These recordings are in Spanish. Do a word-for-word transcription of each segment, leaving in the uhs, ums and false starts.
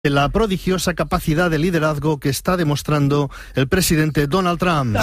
La prodigiosa capacidad de liderazgo que está demostrando el presidente Donald Trump.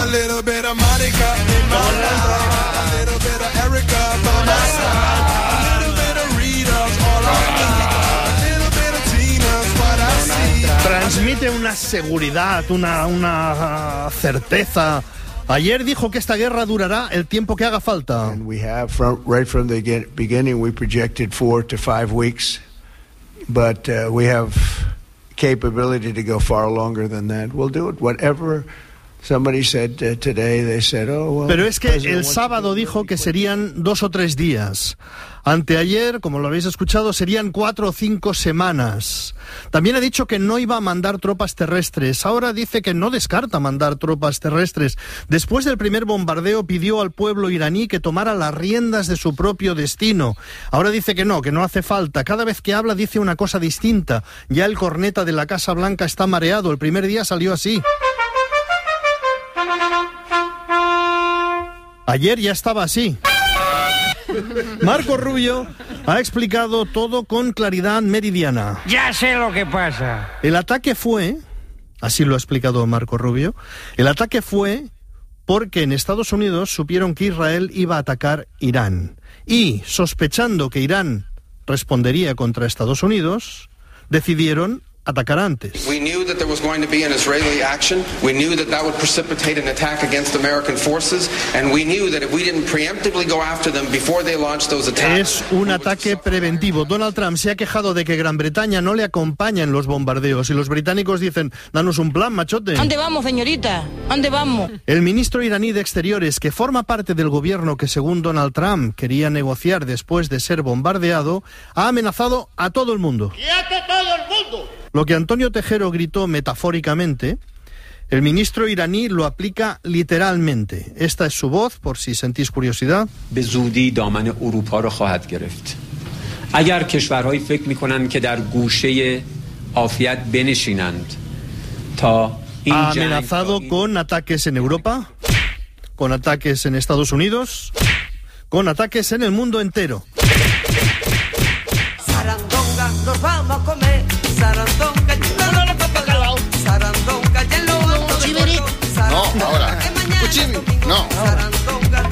Transmite una seguridad, una, una certeza. Ayer dijo que esta guerra durará el tiempo que haga falta. And we have from, right from the beginning we projected four to five weeks. But uh, we have capability to go far longer than that. We'll do it. Whatever somebody said uh, today, they said, oh, well. Pero es que el sábado dijo que serían dos o tres días. Anteayer, como lo habéis escuchado, serían cuatro o cinco semanas. También ha dicho que no iba a mandar tropas terrestres. Ahora dice que no descarta mandar tropas terrestres. Después del primer bombardeo pidió al pueblo iraní que tomara las riendas de su propio destino. Ahora dice que no, que no hace falta. Cada vez que habla dice una cosa distinta. Ya el corneta de la Casa Blanca está mareado. El primer día salió así. Ayer ya estaba así. Marco Rubio ha explicado todo con claridad meridiana. Ya sé lo que pasa. El ataque fue, así lo ha explicado Marco Rubio, el ataque fue porque en Estados Unidos supieron que Israel iba a atacar Irán. Y, sospechando que Irán respondería contra Estados Unidos, decidieron atacar antes. We knew that there was going to be an Israeli action. We knew that that would precipitate an attack against American forces, and we knew that if we didn't preemptively go after them before they launched those attacks. Es un ataque preventivo. Donald Trump se ha quejado de que Gran Bretaña no le acompaña en los bombardeos y los británicos dicen, danos un plan, machote. ¿Dónde vamos, señorita? ¿Dónde vamos? El ministro iraní de Exteriores, que forma parte del gobierno que según Donald Trump quería negociar después de ser bombardeado, ha amenazado a todo el mundo. ¡Quieto todo el mundo! Lo que Antonio Tejero gritó metafóricamente, el ministro iraní lo aplica literalmente. Esta es su voz, por si sentís curiosidad. به زودی دامن اروپا را خواهد گرفت. اگر کشورهایی فکر می‌کنند که در گوشه عافیت بنشینند تا این Ha جنگ amenazado con ataques en Europa, con ataques en Estados Unidos, con ataques en el mundo entero. Sarandonga, nos vamos a comer. Sarandonga, sarandonga, no, ahora. Cuchín, no. Sarandonga,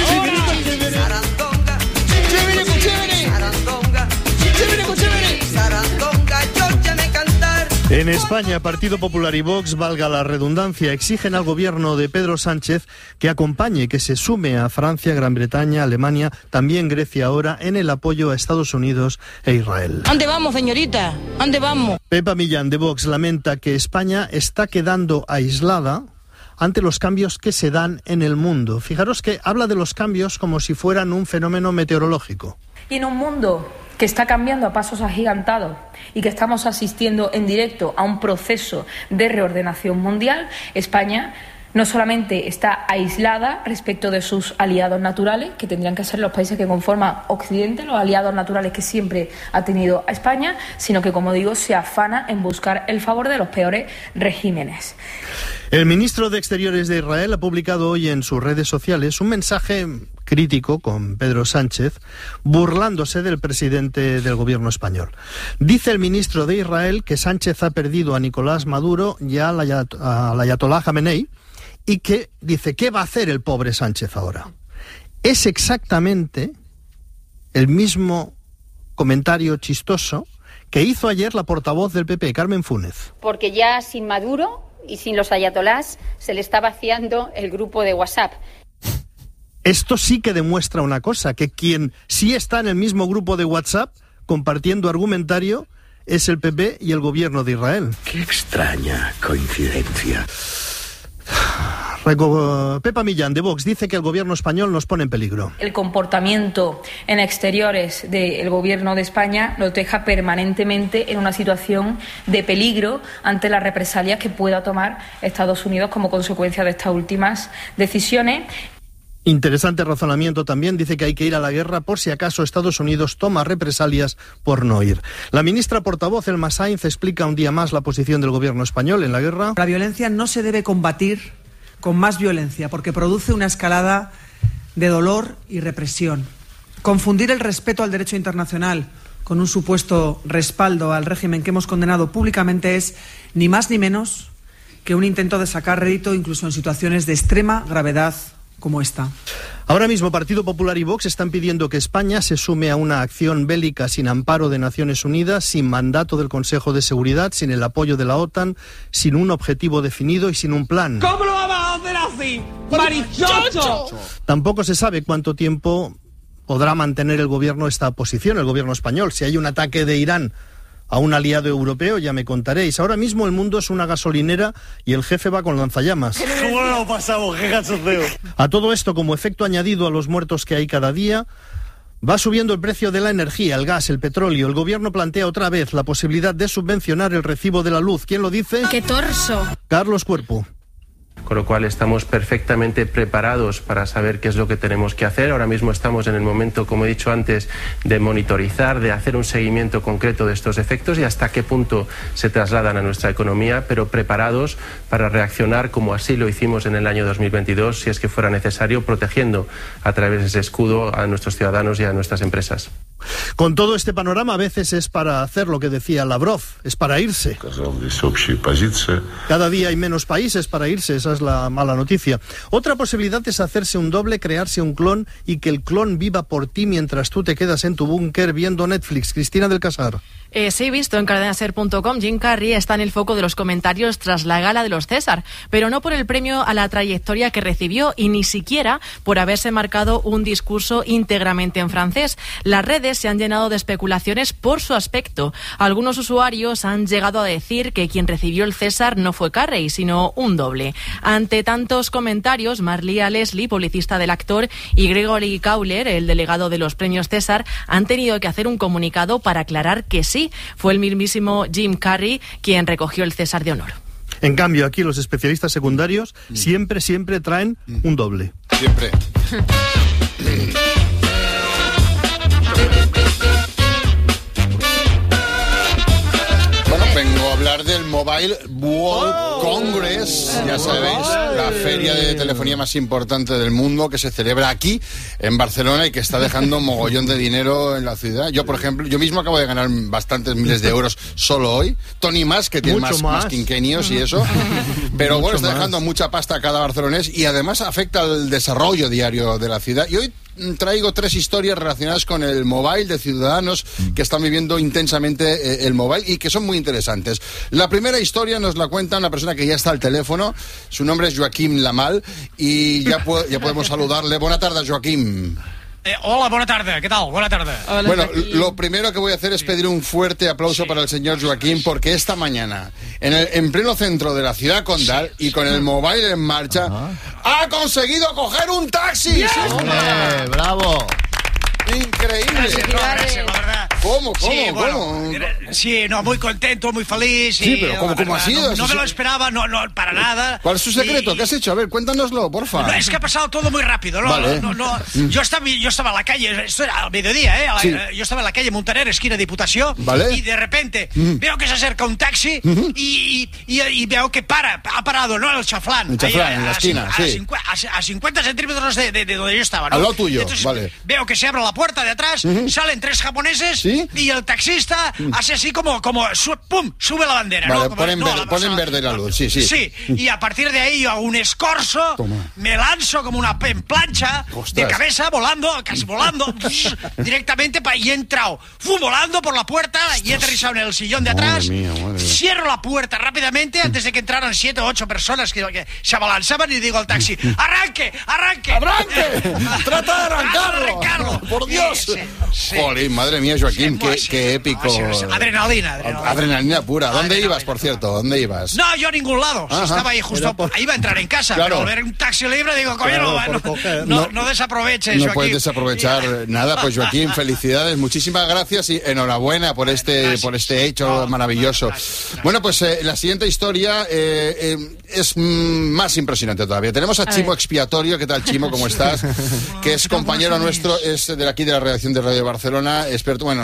sarandonga, yo ya me cantar. En España, Partido Popular y Vox, valga la redundancia, exigen al gobierno de Pedro Sánchez que acompañe, que se sume a Francia, Gran Bretaña, Alemania, también Grecia ahora, en el apoyo a Estados Unidos e Israel. ¿Dónde vamos, señorita? ¿Dónde vamos? Pepa Millán, de Vox, lamenta que España está quedando aislada ante los cambios que se dan en el mundo. Fijaros que habla de los cambios como si fueran un fenómeno meteorológico. Y en un mundo que está cambiando a pasos agigantados y que estamos asistiendo en directo a un proceso de reordenación mundial, España no solamente está aislada respecto de sus aliados naturales, que tendrían que ser los países que conforman Occidente, los aliados naturales que siempre ha tenido a España, sino que, como digo, se afana en buscar el favor de los peores regímenes. El ministro de Exteriores de Israel ha publicado hoy en sus redes sociales un mensaje crítico con Pedro Sánchez, burlándose del presidente del gobierno español. Dice el ministro de Israel que Sánchez ha perdido a Nicolás Maduro y al ayatolá Jamenei, y que dice, ¿qué va a hacer el pobre Sánchez ahora? Es exactamente el mismo comentario chistoso que hizo ayer la portavoz del P P, Carmen Funes. Porque ya sin Maduro y sin los ayatolás se le está vaciando el grupo de WhatsApp. Esto sí que demuestra una cosa, que quien sí está en el mismo grupo de WhatsApp compartiendo argumentario es el P P y el gobierno de Israel. Qué extraña coincidencia. Pepa Millán, de Vox, dice que el gobierno español nos pone en peligro. El comportamiento en exteriores del gobierno de España nos deja permanentemente en una situación de peligro ante las represalias que pueda tomar Estados Unidos como consecuencia de estas últimas decisiones. Interesante razonamiento también, dice que hay que ir a la guerra por si acaso Estados Unidos toma represalias por no ir. La ministra portavoz, Elma Sainz, explica un día más la posición del gobierno español en la guerra. La violencia no se debe combatir con más violencia porque produce una escalada de dolor y represión. Confundir el respeto al derecho internacional con un supuesto respaldo al régimen que hemos condenado públicamente es ni más ni menos que un intento de sacar rédito incluso en situaciones de extrema gravedad como esta. Ahora mismo Partido Popular y Vox están pidiendo que España se sume a una acción bélica sin amparo de Naciones Unidas, sin mandato del Consejo de Seguridad, sin el apoyo de la OTAN, sin un objetivo definido y sin un plan. ¿Cómo lo vamos a hacer así? ¡Marichocho! Tampoco se sabe cuánto tiempo podrá mantener el gobierno esta posición, el gobierno español. Si hay un ataque de Irán a un aliado europeo, ya me contaréis. Ahora mismo el mundo es una gasolinera y el jefe va con lanzallamas. ¿Cómo lo pasamos? ¡Qué cachondeo! A todo esto, como efecto añadido a los muertos que hay cada día, va subiendo el precio de la energía, el gas, el petróleo. El gobierno plantea otra vez la posibilidad de subvencionar el recibo de la luz. ¿Quién lo dice? ¡Qué torso! Carlos Cuerpo. Con lo cual estamos perfectamente preparados para saber qué es lo que tenemos que hacer. Ahora mismo estamos en el momento, como he dicho antes, de monitorizar, de hacer un seguimiento concreto de estos efectos y hasta qué punto se trasladan a nuestra economía, pero preparados para reaccionar como así lo hicimos en el año dos mil veintidós, si es que fuera necesario, protegiendo a través de ese escudo a nuestros ciudadanos y a nuestras empresas. Con todo este panorama, a veces es para hacer lo que decía Lavrov, es para irse. Cada día hay menos países para irse, esa es la mala noticia. Otra posibilidad es hacerse un doble, crearse un clon y que el clon viva por ti mientras tú te quedas en tu búnker viendo Netflix. Cristina del Casar. Eh, sí, he visto en cadenaser punto com, Jim Carrey está en el foco de los comentarios tras la gala de los César, pero no por el premio a la trayectoria que recibió y ni siquiera por haberse marcado un discurso íntegramente en francés. Las redes se han llenado de especulaciones por su aspecto. Algunos usuarios han llegado a decir que quien recibió el César no fue Carrey, sino un doble. Ante tantos comentarios, Marlia Leslie, publicista del actor, y Gregory Cowler, el delegado de los premios César, han tenido que hacer un comunicado para aclarar que sí, fue el mismísimo Jim Carrey quien recogió el César de honor. En cambio, aquí los especialistas secundarios mm. siempre, siempre traen mm. un doble. Siempre. Bueno, vengo a hablar del Mobile World oh, Congress, oh, ya sabéis, oh, la feria de telefonía más importante del mundo que se celebra aquí, en Barcelona, y que está dejando mogollón de dinero en la ciudad. Yo, por ejemplo, yo mismo acabo de ganar bastantes miles de euros solo hoy. Tony más, que tiene más, más. más quinquenios y eso. Pero Mucho bueno, está dejando más. mucha pasta a cada barcelonés y además afecta al desarrollo diario de la ciudad. Y hoy traigo tres historias relacionadas con el mobile de ciudadanos que están viviendo intensamente el mobile y que son muy interesantes. La primera historia nos la cuenta una persona que ya está al teléfono. Su nombre es Joaquim Lamal y ya, po- ya podemos saludarle. Buenas tardes, Joaquim. Eh, hola, buena tarde, ¿qué tal? Buena tarde. Hola, bueno, Joaquín. Lo primero que voy a hacer es pedir un fuerte aplauso sí. para el señor Joaquín, porque esta mañana, en, el, en pleno centro de la ciudad condal sí. y con el mobile en marcha, Ajá. ha conseguido coger un taxi. ¡Bien! ¡Sí, ¡Hombre, bravo! Increíble. Gracias, no, gracias, la verdad. ¿Cómo, cómo, sí, cómo? Bueno, sí, no, muy contento, muy feliz. Sí, y, pero ¿cómo, cómo ha sido? No, no me lo esperaba, no, no, para nada. ¿Cuál es su secreto? Y, ¿Qué has hecho? A ver, cuéntanoslo, porfa. No, es que ha pasado todo muy rápido, ¿no? Vale. no, no, no yo, estaba, yo estaba en la calle, esto era al mediodía, ¿eh? Sí. Yo estaba en la calle Montaner, esquina Diputación, vale. y de repente mm. veo que se acerca un taxi mm-hmm. y, y, y veo que para, ha parado, ¿no? El chaflán. El chaflán, ahí, en la a, esquina, a, sí. A, a cincuenta centímetros de, de, de donde yo estaba, ¿no? Al lado tuyo, Entonces, vale. Veo que se abre la puerta de atrás, mm-hmm. salen tres japoneses ¿Sí? y el taxista mm. hace así como, como su, pum, sube la bandera, vale, ¿no? Como, ponen, no, ver, la, ponen verde la luz, sí, sí. Sí, y a partir de ahí yo hago un escorzo, Toma. me lanzo como una plancha Ostras. de cabeza, volando, casi volando, directamente pa, y he entrado, fu, volando por la puerta Ostras. y he aterrizado en el sillón de atrás, madre mía, madre mía. cierro la puerta rápidamente antes de que entraran siete o ocho personas que, que se abalanzaban y digo al taxi, ¡arranque, arranque! ¡Arranque! ¡Trata de arrancarlo! arrancarlo. ¡Por Dios! Sí, sí. Jolín, madre mía, Joaquín, sí, qué, sí, qué épico. Sí, sí, adrenalina, adrenalina. Adrenalina pura. ¿Dónde adrenalina. ibas, por cierto? ¿Dónde ibas? No, yo a ningún lado. Si estaba ahí justo, por... ahí iba a entrar en casa, claro. pero ver un taxi libre, digo, coño, claro, no, no, no, no desaproveches, No Joaquín. puedes desaprovechar nada, pues Joaquín, felicidades, muchísimas gracias y enhorabuena por este, por este hecho maravilloso. Gracias. Bueno, pues eh, la siguiente historia eh, eh, es mm, más impresionante todavía. Tenemos a, a Chimo ver. Expiatorio. ¿Qué tal, Chimo? ¿Cómo estás? Que es compañero nuestro, es de aquí de la redacción de Radio Barcelona, experto, bueno,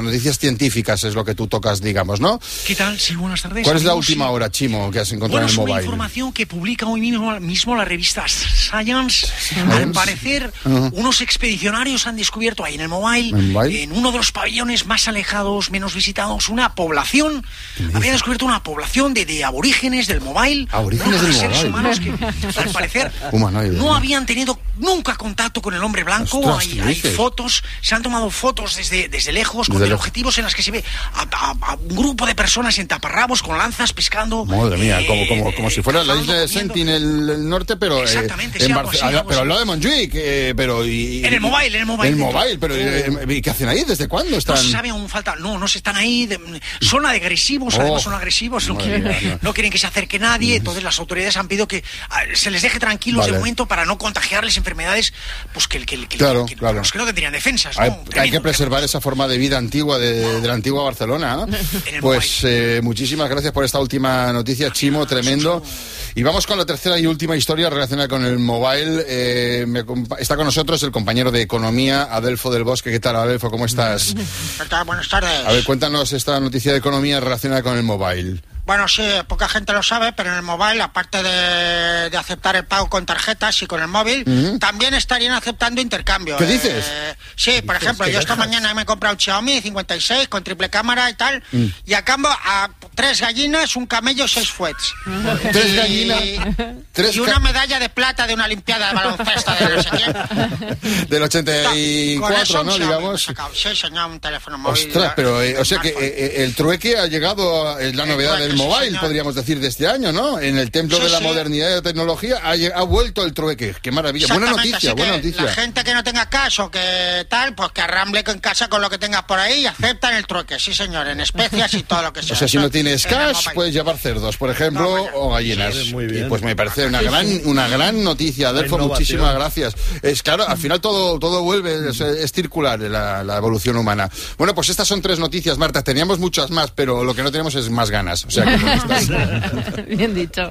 noticias científicas es lo que tú tocas, digamos, ¿no? ¿Qué tal? Sí, buenas tardes. ¿Cuál es la amigos? última hora, Chimo, que has encontrado Bueno, en el es una mobile? información que publica hoy mismo, mismo la revista Science. Science. Al parecer, Uh-huh. unos expedicionarios han descubierto ahí en el mobile, ¿En mobile? en uno de los pabellones más alejados, menos visitados, una población. Habían descubierto una población de, de aborígenes del mobile. Aborígenes unos del seres mobile. humanos que, al parecer, Humanoides, no ¿no? habían tenido nunca contacto con el hombre blanco. Ostras, hay ¿qué hay dices? fotos, se han tomado fotos desde, desde lejos, con Desde lejos. objetivos en las que se ve a, a- a un grupo de personas en taparrabos con lanzas pescando. Madre mía, eh, como, como, como si fuera la isla de comiendo. Sentinel el norte, pero, eh, Exactamente, en sí, algo Barce- así, al- algo pero así. al lado de Montjuic, eh, pero... Y, En el mobile, en el mobile. En el mobile, pero eh, ¿y qué hacen ahí? ¿Desde cuándo están? No se sabe aún, falta. No, no se están ahí. de- son agresivos, Oh, además son agresivos. No madre quieren, mía, no. no quieren que se acerque nadie. Entonces las autoridades han pedido que ah, se les deje tranquilos Vale. de momento para no contagiarles enfermedades, pues que, que, que, Claro, que- claro. los que no tendrían defensas. Hay, ¿no? hay Tremendo, que preservar esa forma de vida antigua de, de la antigua Barcelona, ¿no? Pues eh, muchísimas gracias por esta última noticia, Chimo, tremendo. Y vamos con la tercera y última historia relacionada con el mobile. Eh, me compa- está con nosotros el compañero de Economía, Adelfo del Bosque. ¿Qué tal, Adelfo? ¿Cómo estás? ¿Qué tal? Buenas tardes. A ver, cuéntanos esta noticia de economía relacionada con el mobile. Bueno, sí, poca gente lo sabe, pero en el mobile, aparte de, de aceptar el pago con tarjetas y con el móvil, Ujú. también estarían aceptando intercambio. ¿Qué dices? Sí, por ejemplo, ¿Qué yo esta dejas? mañana me he comprado un Xiaomi cincuenta y seis con triple cámara y tal, Mm. y a cambio a tres gallinas, un camello, seis fuets. Tres Y- gallinas, tres y una medalla de plata de una limpiada de baloncesto de no sé quién. del ochenta y Con eso cuatro, un ¿no? Xiaomi me he Digamos. sacado. Sí, señor, un teléfono móvil. Ostras, pero, eh, o sea que smartphone. eh, eh, el trueque ha llegado, a, es la El novedad trueque, del sí, mobile, señor. podríamos decir, de este año, ¿no? En el templo Sí, de la sí. modernidad y la tecnología ha, lleg- ha vuelto el trueque. Qué maravilla. Buena Exactamente, noticia, así buena que noticia. La gente que no tenga caso, que tal, pues que arramble en casa con lo que tengas por ahí y aceptan el trueque, sí señor, en especias y todo lo que sea. O sea, si no Eso tienes en el cash, mobile. puedes llevar cerdos, por ejemplo, o gallinas. Sí, muy bien. Y pues me parece una gran, una gran noticia, Adelfo. Innovación. Muchísimas gracias. Es claro, al final todo, todo vuelve, es, es circular la, la evolución humana. Bueno, pues estas son tres noticias, Marta. Teníamos muchas más, pero lo que no tenemos es más ganas. O sea, que con estas- Bien dicho.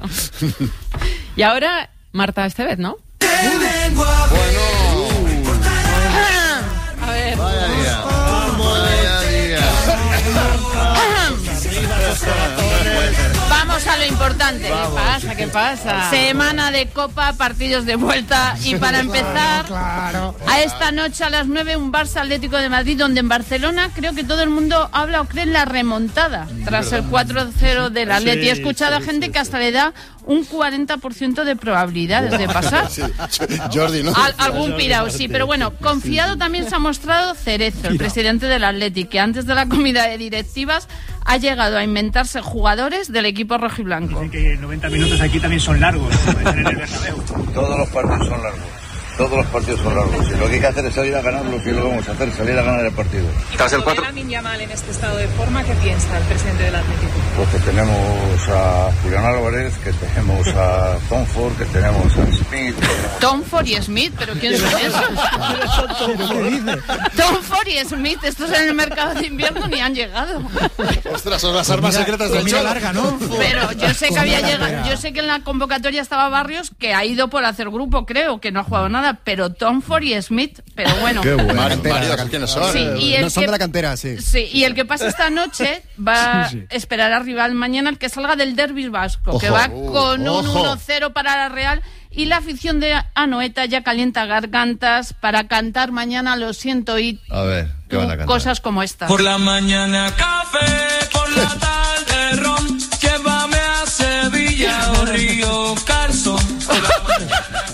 Y ahora, Marta Estevez, ¿no? A ver. Vamos a lo importante. ¿Qué pasa? ¿Qué pasa? Semana de Copa, partidos de vuelta. Y para empezar, a esta noche a las nueve, un Barça Atlético de Madrid, donde en Barcelona creo que todo el mundo habla o cree en la remontada tras el cuatro cero del Atleti. Sí, He escuchado a sí, gente sí, que hasta le da un cuarenta por ciento de probabilidades de pasar. Sí, Jordi, ¿no? Al- algún pirao, sí, pero bueno, confiado también se ha mostrado Cerezo, el presidente del Atleti, que antes de la comida de directivas ha llegado a inventarse jugadores del equipo rojiblanco. Que noventa minutos aquí también son largos, como dicen en el Bernabéu. Todos los partidos son largos. Todos los partidos son largos. Y lo que hay que hacer es salir a ganarlos y lo vamos a hacer, salir a ganar el partido. Tras el cuatro. Lamine Yamal en este estado de forma, ¿qué piensa el presidente del Atlético? Pues que tenemos a Julián Álvarez, que tenemos a Tomford, que tenemos a Smith. Tomford y Smith, ¿pero quién son esos? Tomford y Smith, estos en el mercado de invierno ni han llegado. Ostras, son las armas secretas del Comida Cholo. larga, ¿no? Pero yo sé que había Comida llegado, larga. yo sé que en la convocatoria estaba Barrios, que ha ido por hacer grupo, creo, que no ha jugado nada, pero Tomford y Smith, pero bueno. Qué bueno. Cantera, Marido, la ¿quiénes son? Sí, y el no son que- de la cantera, sí. Sí, y el que pasa esta noche va Sí, sí. a esperar al rival mañana, el que salga del derbi vasco, que Ojo. va Uh, con un ojo. uno cero para la Real. Y la afición de Anoeta ya calienta gargantas para cantar mañana Lo siento y A ver, ¿qué van a cantar? cosas como esta. Por la mañana café, por la tarde ron, llévame a Sevilla o Río Carson. Por la mañana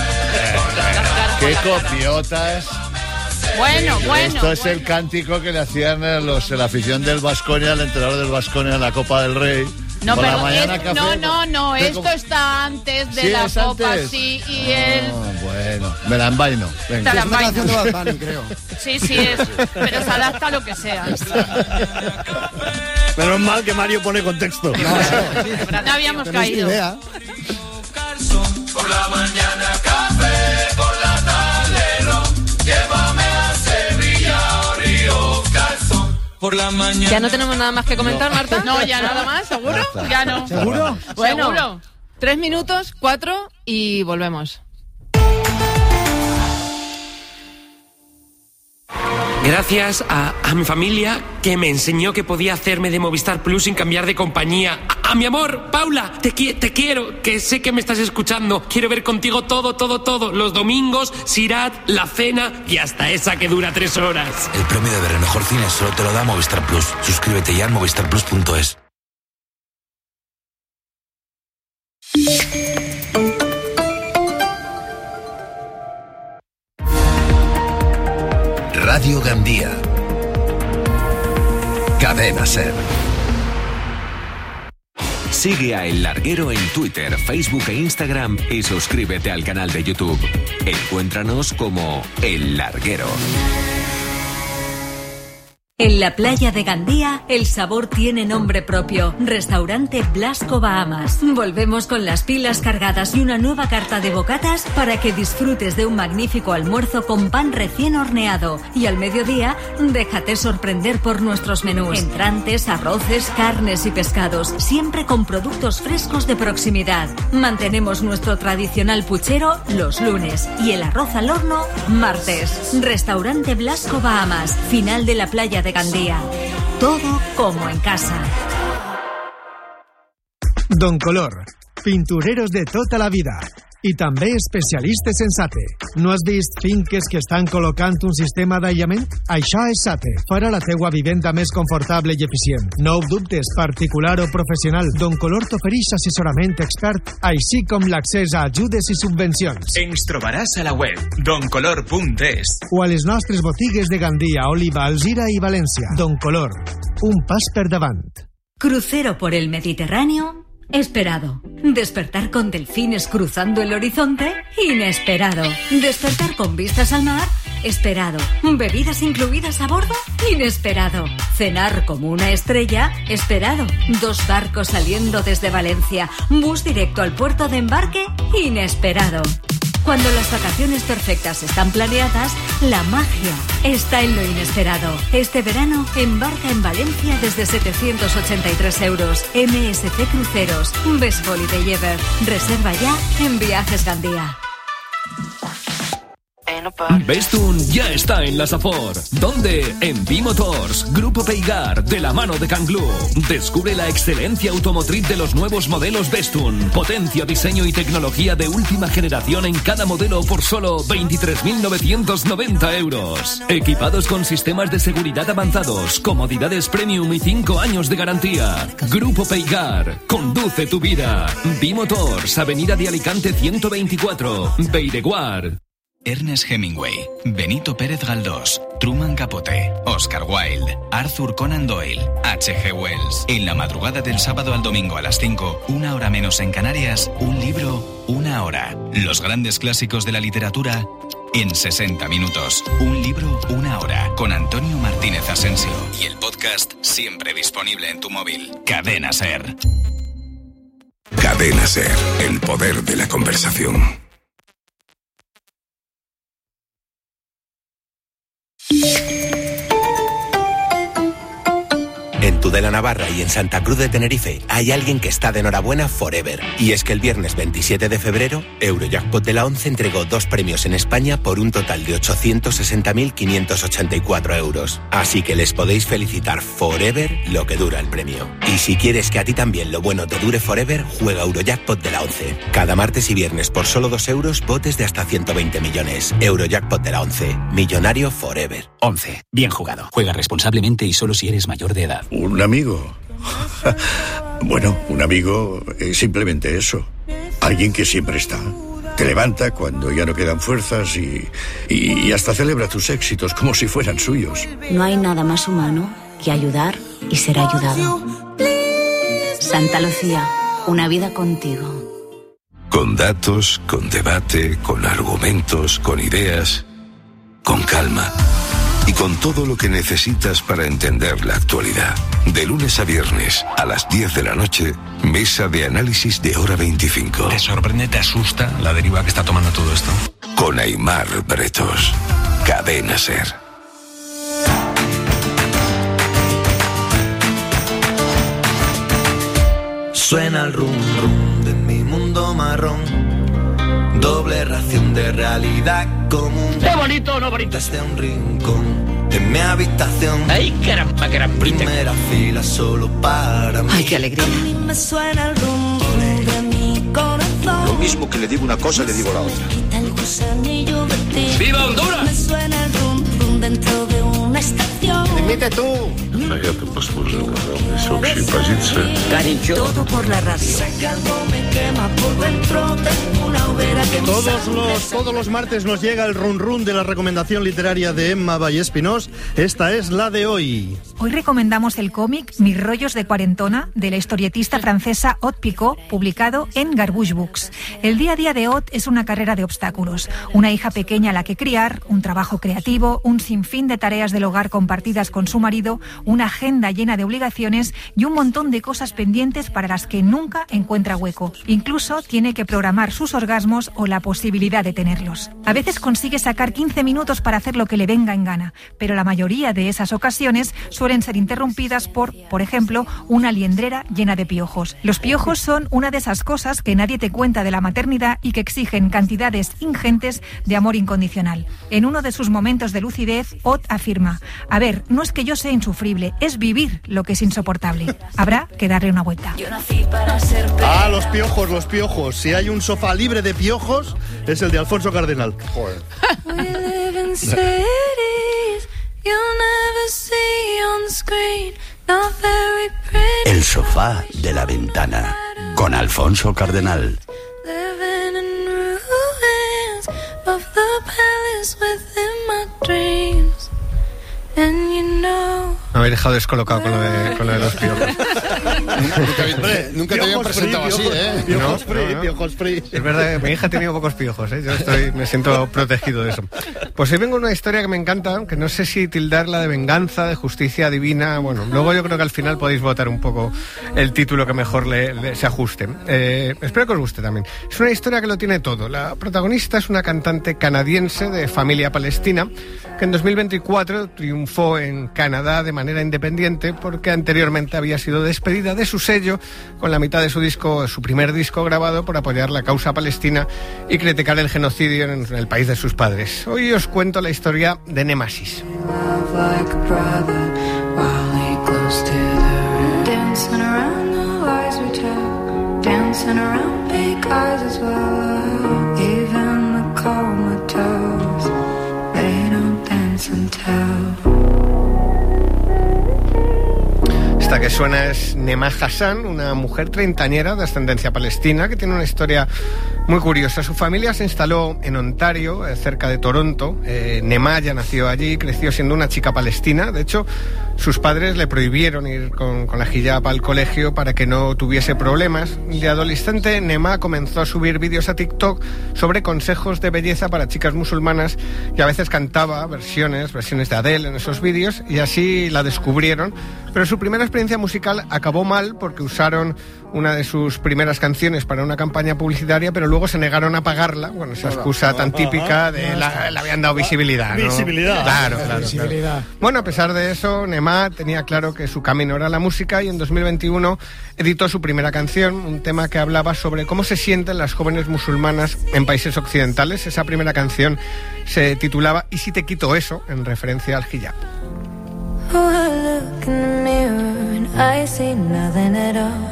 café, Qué copiotas. Bueno, bueno. Esto es el cántico que le hacían eh, los, la afición del Baskonia, el entrenador del Baskonia en la Copa del Rey. No, Por la pero mañana es- café, no, no, no, ¿qué, esto cómo? está antes de ¿Sí, la es Copa, antes? sí, y él... Ah, bueno, me la envaino. Venga. Te la envaino. de Bad Bunny, creo. Sí, sí es, pero se adapta a lo que sea. Menos mal que Mario pone contexto. No habíamos Tenéis caído. idea. por la mañana café, por la tarde ron, llévame a Sevilla o Río Carson. Por la mañana. ¿Ya no tenemos nada más que comentar, Marta? No, ya nada más, ¿seguro? Ya está. Ya no. ¿Seguro? Bueno, ¿seguro? Tres minutos, cuatro y volvemos. Gracias a, a mi familia, que me enseñó que podía hacerme de Movistar Plus sin cambiar de compañía. A, a mi amor, Paula, te, te quiero, que sé que me estás escuchando. Quiero ver contigo todo, todo, todo. Los domingos, Sirat, la cena y hasta esa que dura tres horas. El premio de ver el mejor cine solo te lo da Movistar Plus. Suscríbete ya en movistar plus punto es. Radio Gandía. Cadena Ser. Sigue a El Larguero en Twitter, Facebook e Instagram y suscríbete al canal de YouTube. Encuéntranos como El Larguero. En la playa de Gandía, el sabor tiene nombre propio. Restaurante Blasco Bahamas. Volvemos con las pilas cargadas y una nueva carta de bocatas para que disfrutes de un magnífico almuerzo con pan recién horneado. Y al mediodía, déjate sorprender por nuestros menús. Entrantes, arroces, carnes y pescados. Siempre con productos frescos de proximidad. Mantenemos nuestro tradicional puchero los lunes y el arroz al horno martes. Restaurante Blasco Bahamas. Final de la playa de Gandía. Todo como en casa. Don Color, pintureros de tota la vida i també especialistes en Sate. No has vist finques que estan col·locant un sistema d'aïllament? Això és Sate. Farà la teua vivenda més confortable i eficient. No ho dubtes, particular o professional. Don Color t'ofereix assessorament expert, així com l'accés a ajudes i subvencions. Ens trobaràs a la web don color punt es o a les nostres botigues de Gandia, Oliva, Alzira i València. Don Color, un pas per davant. Crucero por el Mediterráneo. Esperado. Despertar con delfines cruzando el horizonte. Inesperado. Despertar con vistas al mar. Esperado. Bebidas incluidas a bordo. Inesperado. Cenar como una estrella. Esperado. Dos barcos saliendo desde Valencia. Bus directo al puerto de embarque. Inesperado. Cuando las vacaciones perfectas están planeadas, la magia está en lo inesperado. Este verano, embarca en Valencia desde setecientos ochenta y tres euros. M S C Cruceros. Best Holiday Ever. Reserva ya en Viajes Gandía. Bestun ya está en la Safor. ¿Dónde? En B-Motors, Grupo Peigar, de la mano de Canglú. Descubre la excelencia automotriz de los nuevos modelos Bestun. Potencia, diseño y tecnología de última generación en cada modelo por solo veintitrés mil novecientos noventa euros. Equipados con sistemas de seguridad avanzados, comodidades premium y cinco años de garantía. Grupo Peigar, conduce tu vida. B-Motors, Avenida de Alicante ciento veinticuatro, Beireguar. Ernest Hemingway, Benito Pérez Galdós, Truman Capote, Oscar Wilde, Arthur Conan Doyle, H G Wells. En la madrugada del sábado al domingo a las cinco, una hora menos en Canarias, un libro, una hora. Los grandes clásicos de la literatura en sesenta minutos. Un libro, una hora. Con Antonio Martínez Asensio. Y el podcast siempre disponible en tu móvil. Cadena Ser. Cadena Ser, el poder de la conversación. En Tudela Navarra y en Santa Cruz de Tenerife hay alguien que está de enhorabuena forever. Y es que el viernes veintisiete de febrero, Eurojackpot de la once entregó dos premios en España por un total de ochocientos sesenta mil quinientos ochenta y cuatro euros. Así que les podéis felicitar forever lo que dura el premio. Y si quieres que a ti también lo bueno te dure forever, juega Eurojackpot de la once. Cada martes y viernes por solo dos euros, botes de hasta ciento veinte millones. Eurojackpot de la once. Millonario forever. once. Bien jugado. Juega responsablemente y solo si eres mayor de edad. ¿Un amigo? Bueno, un amigo es simplemente eso. Alguien que siempre está. Te levanta cuando ya no quedan fuerzas y, y, y hasta celebra tus éxitos como si fueran suyos. No hay nada más humano que ayudar y ser ayudado. Santa Lucía, una vida contigo. Con datos, con debate, con argumentos, con ideas, con calma. Y con todo lo que necesitas para entender la actualidad. De lunes a viernes, a las diez de la noche, mesa de análisis de Hora veinticinco. ¿Te sorprende, te asusta la deriva que está tomando todo esto? Con Aimar Bretos. Cadena Ser. Suena el rum rum de mi mundo marrón. Doble ración de realidad común. ¡Qué bonito, no bonito! Desde un rincón en mi habitación. ¡Ay, caramba, caramba! Primera fila solo para mí. Ay, qué alegría. A mí me suena el rum rum de mi corazón. Lo mismo que le digo una cosa, le digo la otra. El gusanillo de ti. ¡Viva Honduras! Me suena el rum rum dentro de una estación. Dimite tú. Todo por la radio. Sé que algo me quema por dentro. Tengo una hoguera que me Todos sangre. los, todos los martes nos llega el run run de la recomendación literaria de Emma Vallespinós. Esta es la de hoy. Hoy recomendamos el cómic Mis rollos de cuarentona, de la historietista francesa Aude Picot, publicado en Garbouge Books. El día a día de Aude es una carrera de obstáculos. Una hija pequeña a la que criar, un trabajo creativo, un sinfín de tareas del hogar compartidas con su marido, una agenda llena de obligaciones y un montón de cosas pendientes para las que nunca encuentra hueco. Incluso tiene que programar sus orgasmos o la posibilidad de tenerlos. A veces consigue sacar quince minutos para hacer lo que le venga en gana, pero la mayoría de esas ocasiones suelen ser interrumpidas por, por ejemplo, una liendrera llena de piojos. Los piojos son una de esas cosas que nadie te cuenta de la maternidad y que exigen cantidades ingentes de amor incondicional. En uno de sus momentos de lucidez, Aude afirma: a ver, no es que yo sea insufrible, es vivir lo que es insoportable. Habrá que darle una vuelta. Yo nací para ser Ah, los piojos, los piojos. Si hay un sofá libre de piojos, es el de Alfonso Cardenal. Joder. We live in cities you never see on screen. Not very pretty. El sofá de la ventana, con Alfonso Cardenal. Living in ruins of the palace within my dreams. And you know. Me habéis dejado descolocado con lo de, con lo de los piojos. Hombre, nunca te habían presentado así, ¿eh? Piojos No, free, no, no. piojos free. Es verdad que mi hija ha tenido pocos piojos, ¿eh? Yo estoy, me siento protegido de eso. Pues hoy vengo con una historia que me encanta, que no sé si tildarla de venganza, de justicia divina. Bueno, luego yo creo que al final podéis votar un poco el título que mejor le, le- se ajuste. Eh, espero que os guste también. Es una historia que lo tiene todo. La protagonista es una cantante canadiense de familia palestina que en dos mil veinticuatro triunfó en Canadá de manera independiente porque anteriormente había sido despedida de su sello con la mitad de su disco, su primer disco grabado por apoyar la causa palestina y criticar el genocidio en el país de sus padres. Hoy os cuento la historia de Némasis. Love like a brother while he goes to the rim. Dancing around the lies we tell. Dancing around big eyes as well. Even the comatose, they don't dance and tell. Esta que suena es Nemah Hassan, una mujer treintañera de ascendencia palestina que tiene una historia muy curiosa. Su familia se instaló en Ontario, eh, cerca de Toronto. Eh, Nemah ya nació allí, creció siendo una chica palestina. De hecho, sus padres le prohibieron ir con, con la hijab al colegio para que no tuviese problemas. De adolescente, Nemah comenzó a subir vídeos a TikTok sobre consejos de belleza para chicas musulmanas y a veces cantaba versiones, versiones de Adele en esos vídeos y así la descubrieron. Pero su primera experiencia musical acabó mal porque usaron una de sus primeras canciones para una campaña publicitaria, pero luego se negaron a pagarla. Bueno, esa excusa tan típica de la, le habían dado visibilidad, ¿no? Visibilidad. Claro, claro, Visibilidad. claro. Bueno, a pesar de eso, Nemah tenía claro que su camino era la música y en dos mil veintiuno editó su primera canción, un tema que hablaba sobre cómo se sienten las jóvenes musulmanas en países occidentales. Esa primera canción se titulaba ¿Y si te quito eso?, en referencia al hijab. Oh, I look in the mirror and I see nothing at all.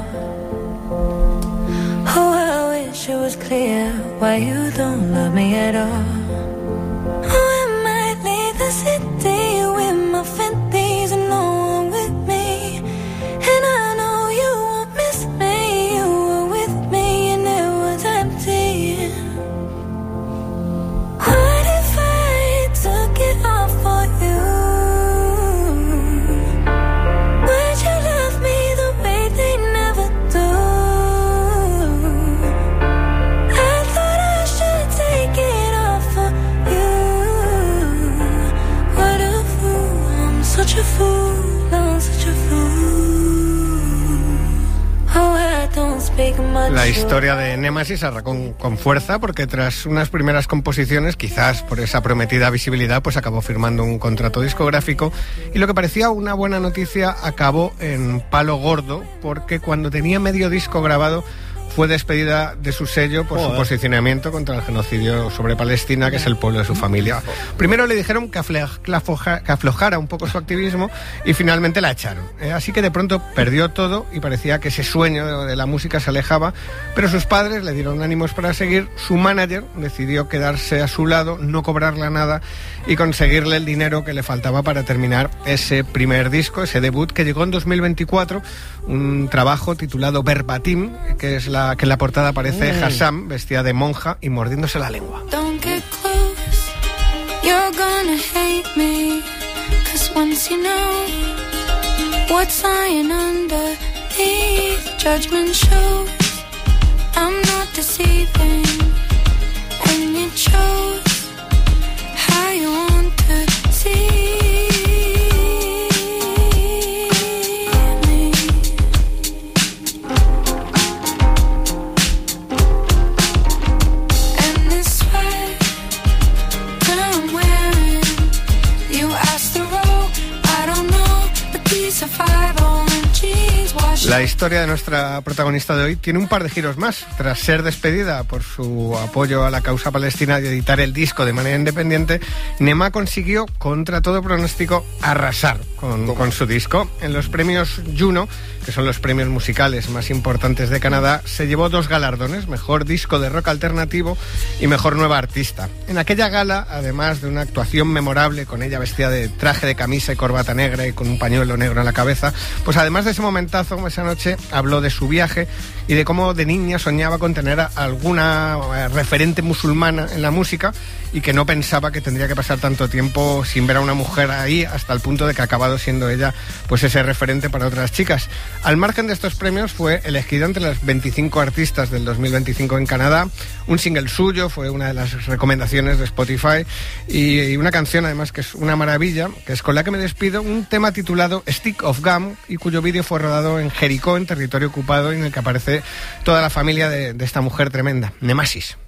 Oh, I wish it was clear why you don't love me at all. Oh, I might leave the city with my Fenties and no one with me. And I know you won't miss me. You were with me and it was empty. What if I took it all for you? Would you love me the way they never do? I thought I should take it all for you. What a fool, I'm such a fool, I'm such a fool. Oh, I don't speak much. La historia de Némasis arrancó con, con fuerza porque tras unas primeras composiciones, quizás por esa prometida visibilidad, pues acabó firmando un contrato discográfico y lo que parecía una buena noticia acabó en palo gordo porque cuando tenía medio disco grabado fue despedida de su sello por Joder. su posicionamiento contra el genocidio sobre Palestina, que es el pueblo de su familia. Primero le dijeron que, afle, que, afloja, que aflojara un poco su activismo y finalmente la echaron. Eh, así que de pronto perdió todo y parecía que ese sueño de, de la música se alejaba, pero sus padres le dieron ánimos para seguir. Su manager decidió quedarse a su lado, no cobrarle nada y conseguirle el dinero que le faltaba para terminar ese primer disco, ese debut que llegó en dos mil veinticuatro, un trabajo titulado Verbatim, que es la que en la portada aparece Mm. Hassam vestida de monja y mordiéndose la lengua. Don't get close, you're gonna hate me. Cause once you know what's lying underneath, judgment shows I'm not deceiving. And you chose how you want to see. La historia de nuestra protagonista de hoy tiene un par de giros más. Tras ser despedida por su apoyo a la causa palestina y editar el disco de manera independiente, Nema consiguió, contra todo pronóstico, arrasar con, con su disco. En los premios Juno, que son los premios musicales más importantes de Canadá, se llevó dos galardones: mejor disco de rock alternativo y mejor nueva artista. En aquella gala, además de una actuación memorable con ella vestida de traje de camisa y corbata negra y con un pañuelo negro en la cabeza, pues además de ese momentazo, esa noche habló de su viaje y de cómo de niña soñaba con tener a alguna eh, referente musulmana en la música y que no pensaba que tendría que pasar tanto tiempo sin ver a una mujer ahí, hasta el punto de que ha acabado siendo ella pues ese referente para otras chicas. Al margen de estos premios, fue elegida entre las veinticinco artistas del dos mil veinticinco en Canadá. Un single suyo fue una de las recomendaciones de Spotify y, y una canción además que es una maravilla, que es con la que me despido, un tema titulado Stick of Gum, y cuyo vídeo fue rodado en Jericó, en territorio ocupado, y en el que aparece toda la familia de, de esta mujer tremenda, Nemasis.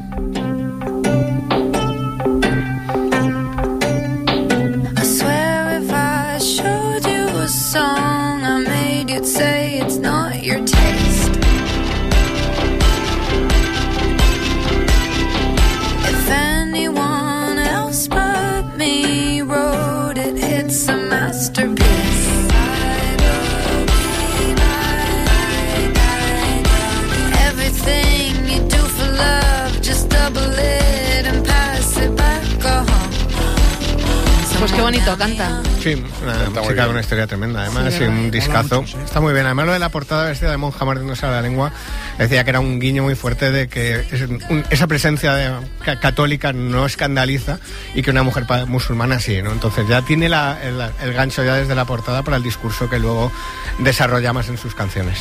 I swear if I showed you a song I made, you'd say it's not your taste. If anyone else but me wrote it, it's a masterpiece. Everything you do for love, just double it and pass it back home. Pues qué bonito canta. Sí, una música con una historia tremenda, además, Sí, y un mola discazo. mucho, sí. Está muy bien. Además, lo de la portada vestida de monja mordiéndose a la lengua, decía que era un guiño muy fuerte de que es un- esa presencia de, ca- católica no escandaliza y que una mujer pa- musulmana sí, ¿no? Entonces ya tiene la- el, el gancho ya desde la portada para el discurso que luego desarrolla más en sus canciones.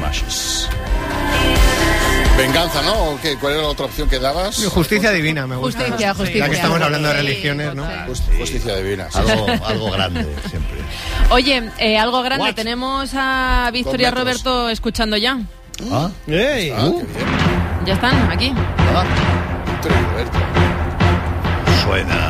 Venganza, ¿no? ¿O qué? ¿Cuál era la otra opción que dabas? Justicia divina, me gusta. Justicia, justicia. Ya que estamos hablando de religiones, ¿no? Just- Justicia divina. sí. Algo, algo grande, siempre. Oye, eh, algo grande. What? Tenemos a Víctor y a Dos metros. Roberto escuchando ya. ¿Ah? ¡Ey! Ah, qué bien. Ya están aquí. Ah, Víctor y Roberto. suena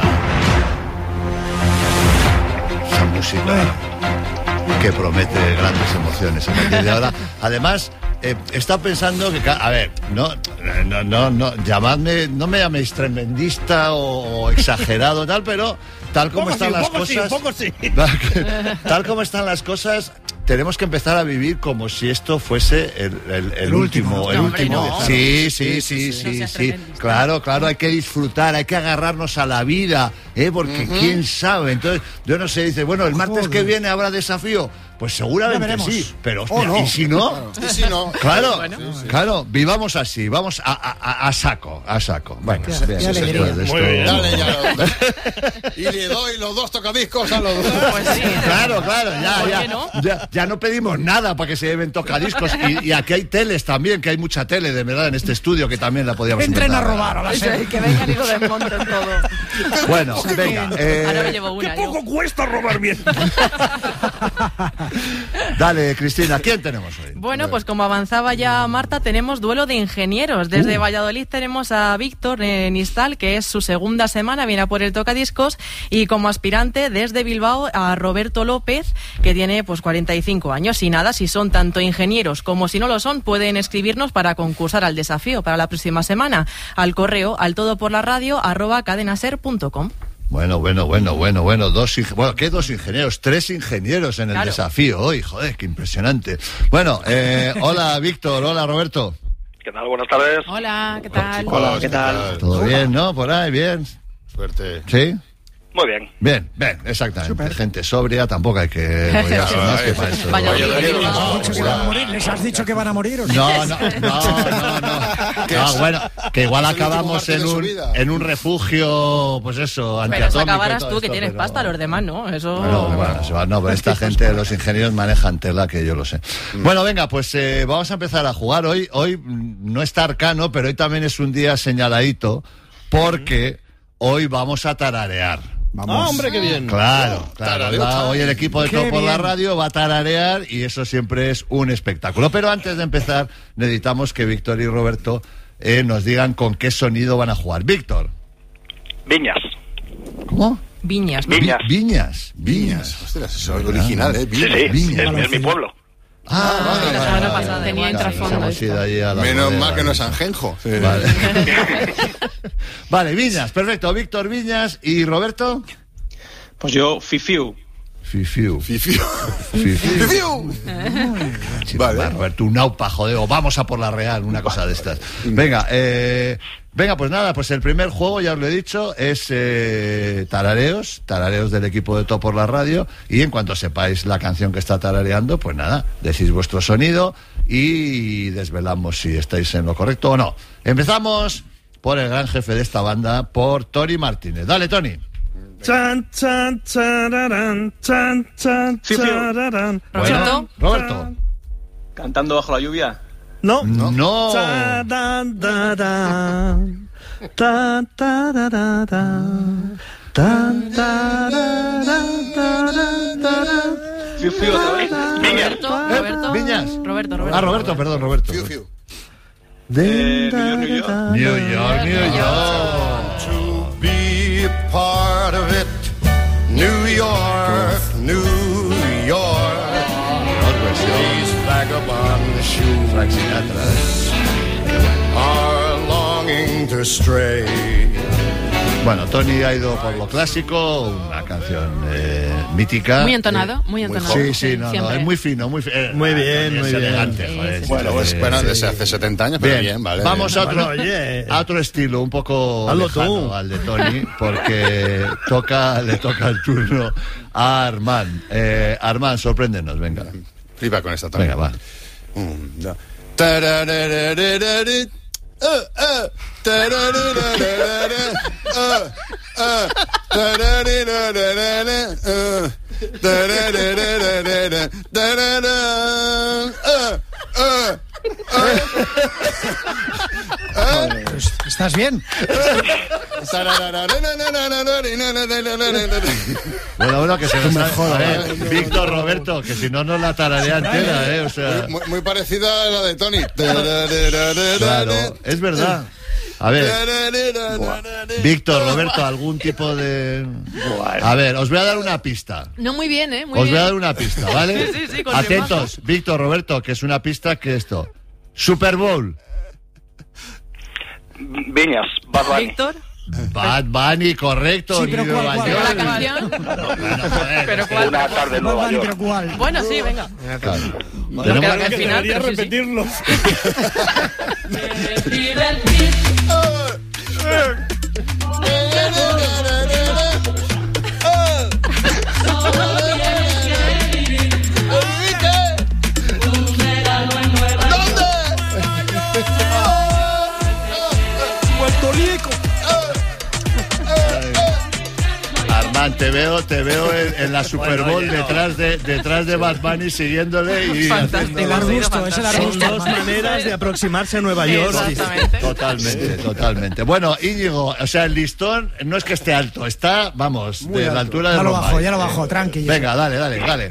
esa música que promete grandes emociones a partir de ahora. Además, eh, está pensando que, ca- a ver, no, no, no, no, llamadme, no me llaméis tremendista o, o exagerado tal, pero tal como Poco están sí, las poco sí, cosas, poco sí. tal como están las cosas, tenemos que empezar a vivir como si esto fuese el, el- el último, el No, hombre, último. no. Sí, sí, sí, No sí, seas sí. tremendista. Claro, claro, hay que disfrutar, hay que agarrarnos a la vida, ¿eh? Porque quién sabe. Entonces, yo no sé, dice, bueno, el martes que viene habrá desafío. Pues seguramente Ya veremos. sí, pero O no. ¿y si no? Y si no. Claro, Sí, sí. claro, vivamos así, vamos a, a- a- a saco, a saco. Bueno, Qué- bien, qué sí, alegría. después de Muy bien, esto- dale ya. Y le doy los dos tocadiscos a los dos. Pues sí. Claro, claro, ya, ¿Por ya, qué no? ya, ya no pedimos nada para que se lleven tocadiscos. Y, y aquí hay teles también, que hay mucha tele, de verdad, en este estudio, que también la podíamos Entren a empezar robar a la serie. Que vengan y lo desmonten todo. Bueno, venga. Eh, Ahora me llevo una. ¡Qué poco cuesta robar bien! Dale, Cristina, ¿quién tenemos hoy? Bueno, pues como avanzaba ya Marta, tenemos duelo de ingenieros. Desde Uh. Valladolid tenemos a Víctor eh, Nistal, que es su segunda semana, viene a por el tocadiscos, y como aspirante desde Bilbao a Roberto López, que tiene pues cuarenta y cinco años. Y nada, si son tanto ingenieros como si no lo son, pueden escribirnos para concursar al desafío para la próxima semana al correo al todo por la radio arroba cadenaser punto com. Bueno, bueno, bueno, bueno, bueno, dos inge- bueno, ¿qué dos ingenieros? Tres ingenieros en el Claro. desafío hoy, joder, qué impresionante. Bueno, eh, hola Víctor, hola Roberto. ¿Qué tal? Buenas tardes. Hola, ¿qué tal? Hola, ¿qué tal? ¿Todo bien, no? Por ahí, bien. Suerte. ¿Sí? Muy bien. Bien, bien, exactamente. Gente sobria, tampoco hay que rollarse más que para eso. Vaya, Oye, vaya, oye, vaya. no, ¿Les has dicho que van a morir? ¿Les has dicho que van a morir? ¿o No, no, no, no, no. No, bueno, que igual Es el último acabamos partido en de su un, vida. en un refugio, pues eso, Pero antiatómico. si y acabaras todo tú, que esto, tienes pero- pasta, los demás no. Eso... Bueno, bueno, se va- no, pero esta gente, los ingenieros manejan tela, que yo lo sé. Bueno, venga, pues eh, vamos a empezar a jugar. Hoy, hoy mm, no está Arcano, pero hoy también es un día señaladito, porque hoy vamos a tararear. Ah, hombre, qué bien. Claro, claro. Tarareo Va- time. hoy el equipo de Qué Todo por la bien. Radio va a tararear y eso siempre es un espectáculo. Pero antes de empezar, necesitamos que Víctor y Roberto eh, nos digan con qué sonido van a jugar. Víctor. Viñas. ¿Cómo? Viñas. Vi- Viñas. Viñas. Viñas. Ostras, eso es original, ¿eh? Sí, sí, Viñas. es, es mi pueblo. Ah, vale, la vale, semana vale, pasada vale, tenía vale, en trasfondo hemos esto. ido allí a la Menos bodega. mal que no es Anjenjo. Vale. Vale, Viñas, perfecto. Víctor Viñas y Roberto. Pues yo, Fifiu. Fifiu. Fifiu. Fifiu. Fifiu. Vale. Roberto, un aupa, joder, o vamos a por la Real, una cosa de estas. Venga, eh, venga, pues nada, pues el primer juego, ya os lo he dicho, es eh, tarareos, tarareos del equipo de Todo por la Radio, y en cuanto sepáis la canción que está tarareando, pues nada, decís vuestro sonido y desvelamos si estáis en lo correcto o no. Empezamos por el gran jefe de esta banda, por Tony Martínez. Dale, Tony. Chan, chan, chararán, chan, chan, Fiu, fiu. chararán. Bueno, Chan, Roberto. Cantando bajo la lluvia. No. No. Chararán, darán. Tan, tarararán. Tan, tarararán, tararán, tararán. Fiu, fiu, otra vez. Roberto, Roberto. Viñas. Roberto, Roberto. Ah, Roberto, perdón, Roberto. Fiu, fiu. Eh, New York, New York. New York, New York. To be a part of it, New York, New York. These vagabond shoes Frank Sinatra. are longing to stray. Bueno, Tony ha ido por lo clásico, una canción eh, mítica. Muy entonado, muy entonado. Sí, sí, no, no, Siempre. es muy fino, muy fino. Muy bien, es muy bien. elegante, Sí, joder. sí, Bueno, pues Eh, bueno, sí. desde hace setenta años, pero Bien, bien, vale. vamos a otro, Bueno, oye. a otro estilo, un poco Hazlo lejano tú. al de Tony, porque toca, le toca el turno a Armand. Eh, Armand, sorpréndenos, venga. Flipa con esta también. Venga, va. Un, dos. Tararararararit. Uh, uh, tarararararara. Uh, uh, tarararararara. Uh, tarararararara. Tarara. Uh, uh, ¿Estás bien? Bueno, bueno, que se nos ha... mejor, a ver, ¿eh? Víctor, Roberto, que si no nos la tararea entera, ¿eh? O sea... Muy, muy parecida a la de Tony. Claro, es verdad. A ver, Víctor, Roberto, algún tipo de... A ver, os voy a dar una pista. No, muy bien, ¿eh? Muy Os bien. voy a dar una pista, ¿vale? Sí, sí, sí, con Atentos, Víctor, Roberto, que es una pista que esto. Super Bowl. Viñas, Bad Bunny. Víctor. Bad Bunny, correcto. Sí, pero New ¿cuál, York. cuál? ¿La canción? Bueno, joder, ¿Pero es que- cuál? Una tarde en Nueva Bad Bunny, York. pero ¿cuál? Bueno, sí, venga. Claro. Lo Tenemos- que haga al final, Debería pero sí, sí. repetirlo. Armand Juan, te veo, te veo en, en la Super Bowl bueno, detrás de detrás de Bad Bunny siguiéndole y haciendo... El arbusto, es el arbusto. Son dos maneras de aproximarse a Nueva York. Exactamente. Totalmente, totalmente. Bueno, Íñigo, o sea, el listón no es que esté alto, está, vamos, muy de alto. La altura de Ya lo Bombay. bajo, ya lo bajo, tranquilo. Venga, dale, dale, dale.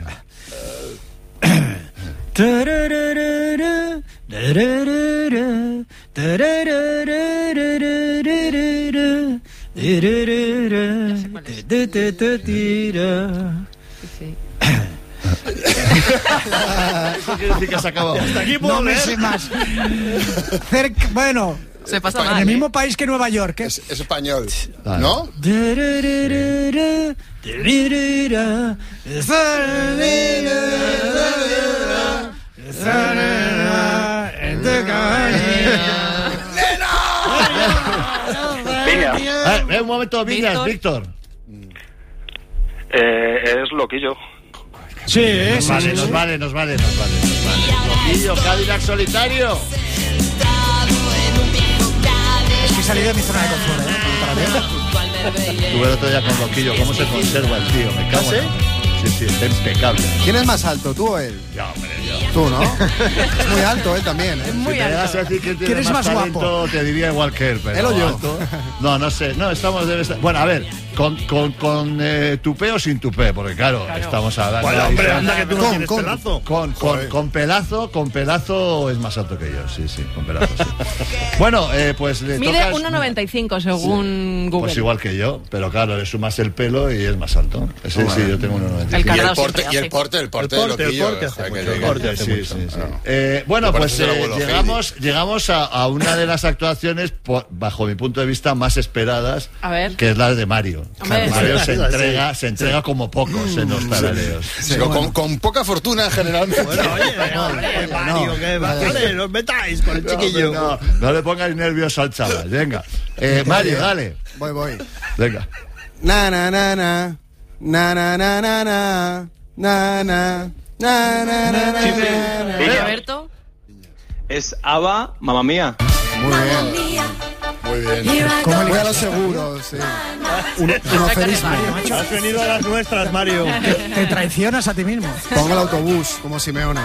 Eso quiere decir que se acabó. Hasta aquí puedo No me leer. sé más. Cerca, bueno, Se pasa en mal, el ¿eh? mismo país que Nueva York. ¿eh? Es, es español, Vale. ¿no? Viñas. Ah, eh, un momento, Viñas, Víctor. Eh, es loquillo. Sí, Nos sí, vale, sí, nos sí. vale, nos vale, nos vale, nos vale. Loquillo, Cadillac solitario. Es que he salido de mi zona de confort, ¿eh? Tuve el otro día con Loquillo, cómo se conserva el tío, me cago en... Sí, sí, está impecable. ¿Quién es más alto, tú o él? Ya, hombre, yo. Tú, ¿no? Es muy alto él también, ¿eh? Muy Si me llegas alto. a decir que tiene ¿Quién es más más talento, guapo? te diría igual que él, pero ¿Él o yo? alto. No, no sé, no, estamos debe estar... Bueno, a ver, con, con, con eh, tupé o sin tupé, porque claro, Claro. estamos hablando... Bueno, de hombre, distancia. anda que tú no Con, tienes con. pelazo. Con, con, con pelazo, con pelazo es más alto que yo, sí, sí, con pelazo, sí. Bueno, eh, pues le Mide tocas... uno noventa y cinco según Google. Pues igual que yo, pero claro, le sumas el pelo y es más alto. Sí, sí, yo tengo uno noventa y cinco. El Y el Cardao porte, siempre y el hace. porte, el porte, El de porte, el loquillo. porte hace joder, que mucho, le- el que- porte, que- Sí, que- sí, sí. no. Eh, bueno, Me pues parece el eh, abuelo llegamos, llegamos a, a una de las actuaciones, po- bajo mi punto de vista, más esperadas, A ver. que es la de Mario. Hombre. Mario se Sí. entrega, se entrega como pocos en los tarareos. Sí, con, con poca fortuna generalmente. Bueno, oye, hombre, Mario, que vale, no os metáis con el chiquillo. No, no le pongáis nervioso al chaval, venga. Eh, Mario, dale. Voy, voy. Venga. Na, na, na, na. Na, na, na, na, na. Na, na. Na, na, na, na, na. Viñas. Roberto. Es Ava, mamá mía. Muy bien. Muy bien. Como voy a lo seguro, sí. Un, un oferismo. Has venido a las nuestras, Mario. Te traicionas a ti mismo. Pongo el autobús, como Simeone.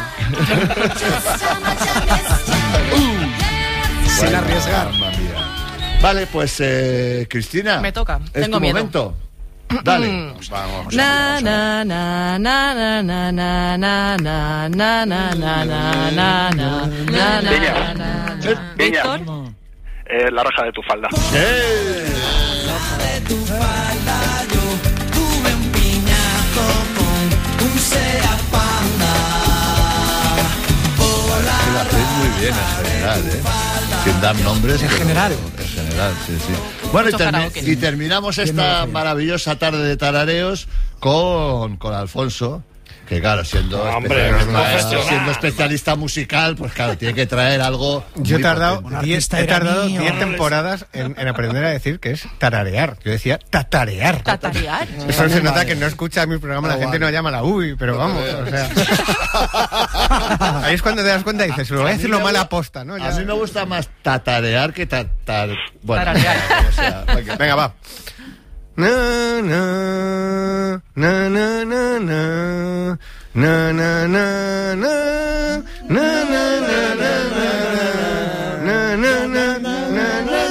Sin Bueno, arriesgar. mamma mía. Vale, pues eh, Cristina. Me toca, Es tengo tu miedo. momento. Dale. Vamos. Na na na na na na na na na na na na na na na na na Viñas. na. Viñas. Víctor. Eh, la raja de tu falda. ¡Eh! Que lo hacéis muy bien en general, ¿eh? Sin dar nombres. En pero- general. En general, sí, sí. Bueno, y, Mucho termi- karaoke. y terminamos esta maravillosa tarde de tarareos con, con Alfonso. Que claro, siendo, Hombre, especialista, profesional. siendo especialista musical, pues claro, tiene que traer algo. Yo he muy tardado potente. diez, artista he tardado iraní, diez hombre. temporadas en, en aprender a decir que es tararear. Yo decía tatarear. Tatarear. Eso se nota que no escucha mi programa, la No gente vale. no llama la U I, pero vamos, o sea. Ahí es cuando te das cuenta y dices, lo voy a decir lo mal aposta, ¿no? A Ya- mí me gusta más tatarear que tatar. Bueno, Tararear. o sea, venga. Venga, va. Na, na, na, na, na, na. Na, na, na, na. Na, na, na, na, na, na. Na, na, na, na, na, na,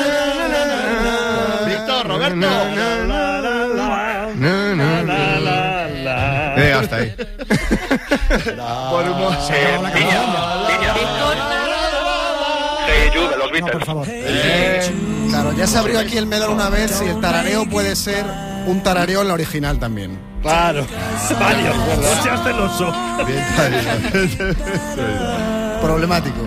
na. Víctor, Roberto. Na, na, na, na, na, na. He llegado hasta ahí. Por un mo- Eh, Viñas. Viñas. Hey You de los No, Beatles. por favor. Claro, ya se abrió aquí el melón una vez y el tarareo puede ser un tarareo en la original también. Claro. Mario, no seas celoso. Bien, Mario. Problemático.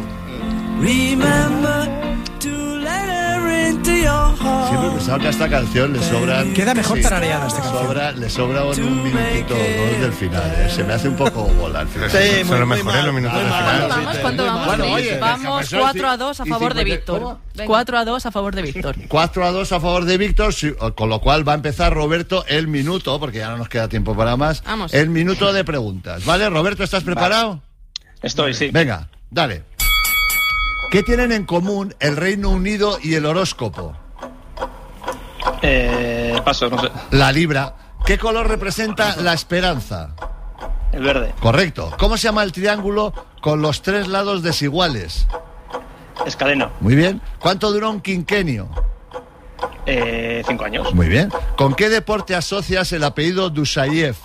Siempre he pensado que a esta canción le sobran. Queda mejor tarareada esta le canción. sobra, le sobra un minutito o dos del final. ¿eh? Se me hace un poco bola al final. Sí, Son muy- los muy mejores mal, los minutos muy del mal. final. ¿Cuánto vamos? ¿Cuánto vamos? Bueno, Luis? oye, Vamos eso cuatro a sí. dos a Y favor de cincuenta Víctor. ¿Cómo? cuatro a dos a favor de Víctor. cuatro a dos a favor de Víctor, sí, con lo cual va a empezar Roberto el minuto, porque ya no nos queda tiempo para más. Vamos. El minuto de preguntas. ¿Vale, Roberto? ¿Estás preparado? Estoy, sí. Venga, dale. ¿Qué tienen en común el Reino Unido y el horóscopo? Eh, paso, no sé. La libra. ¿Qué color representa la esperanza? El verde. Correcto. ¿Cómo se llama el triángulo con los tres lados desiguales? Escaleno. Muy bien. ¿Cuánto duró un quinquenio? Eh, cinco años. Muy bien. ¿Con qué deporte asocias el apellido Dusayev?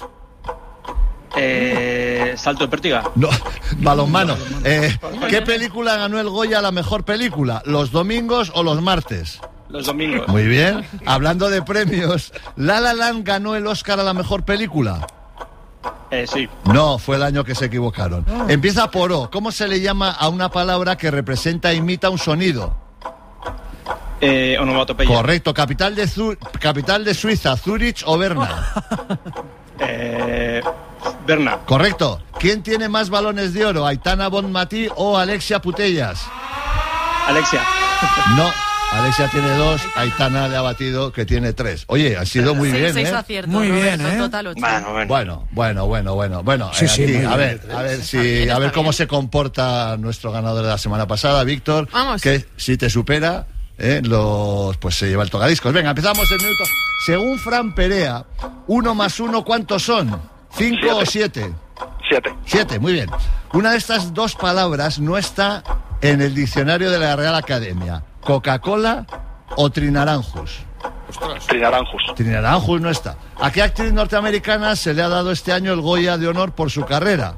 Eh, salto de pértiga. No, balonmano. Eh, ¿Qué película ganó el Goya a la mejor película? ¿Los domingos o los martes? Los domingos. Muy bien. Hablando de premios, ¿La La Land ganó el Oscar a la mejor película? Eh, sí. No, fue el año que se equivocaron. Empieza por O. ¿Cómo se le llama a una palabra que representa e imita un sonido? Eh, onomatopeya. Correcto. ¿Capital de, Zu- capital de Suiza, Zurich o Berna? Eh, Berna. Correcto. ¿Quién tiene más balones de oro, Aitana Bonmatí o Alexia Putellas? Alexia. No. Alexia tiene dos, Aitana le ha batido, que tiene tres. Oye, ha sido muy Seis- bien, seis ¿eh? aciertos, Muy Roberto, bien, ¿eh? Total ocho. Bueno, bueno. Bueno, bueno, bueno, bueno. Bueno, Sí, eh, sí, aquí, muy a bien. ver, a ver si, a ver cómo se comporta nuestro ganador de la semana pasada, Víctor. Vamos. Que si te supera, eh, los, pues se lleva el tocadiscos. Venga, empezamos el minuto. Según Fran Perea, uno más uno, ¿cuántos son? ¿Cinco o siete? Siete. Siete, muy bien. Una de estas dos palabras no está en el diccionario de la Real Academia. ¿Coca-Cola o Trinaranjus? Trinaranjus. Trinaranjus no está. ¿A qué actriz norteamericana se le ha dado este año el Goya de honor por su carrera?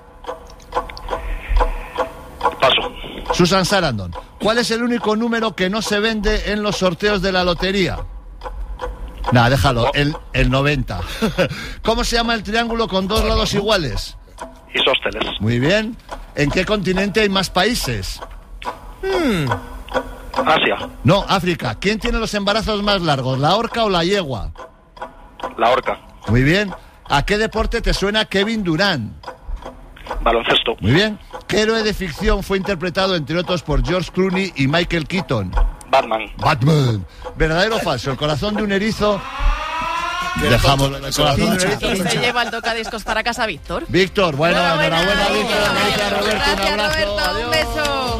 Paso. Susan Sarandon. ¿Cuál es el único número que no se vende en los sorteos de la lotería? Nada, déjalo, el, el noventa. ¿Cómo se llama el triángulo con dos lados iguales? Isósceles. Muy bien. ¿En qué continente hay más países? Hmm. Asia. No, África. ¿Quién tiene los embarazos más largos, la orca o la yegua? La horca. Muy bien. ¿A qué deporte te suena Kevin Durant? Baloncesto. Muy bien. ¿Qué héroe de ficción fue interpretado, entre otros, por George Clooney y Michael Keaton? Batman. Batman. ¿Verdadero o falso? El corazón de un erizo... Dejamos el corazón de un erizo. Y se lleva el tocadiscos para casa Víctor. Víctor, bueno, enhorabuena, Víctor. Gracias, Gracias, Roberto. Un Gracias, abrazo. Roberto. Un Adiós. beso.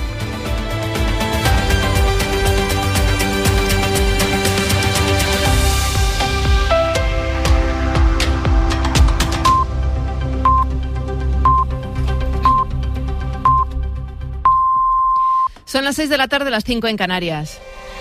Son las seis de la tarde, las cinco en Canarias.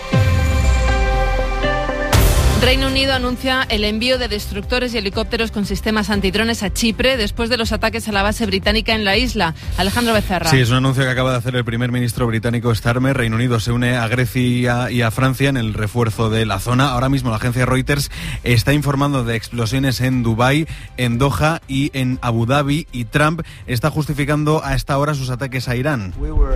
Reino Unido anuncia el envío de destructores y helicópteros con sistemas antidrones a Chipre después de los ataques a la base británica en la isla. Alejandro Becerra. Sí, es un anuncio que acaba de hacer el primer ministro británico Starmer. Reino Unido se une a Grecia y a Francia en el refuerzo de la zona. Ahora mismo la agencia Reuters está informando de explosiones en Dubái, en Doha y en Abu Dhabi, y Trump está justificando a esta hora sus ataques a Irán.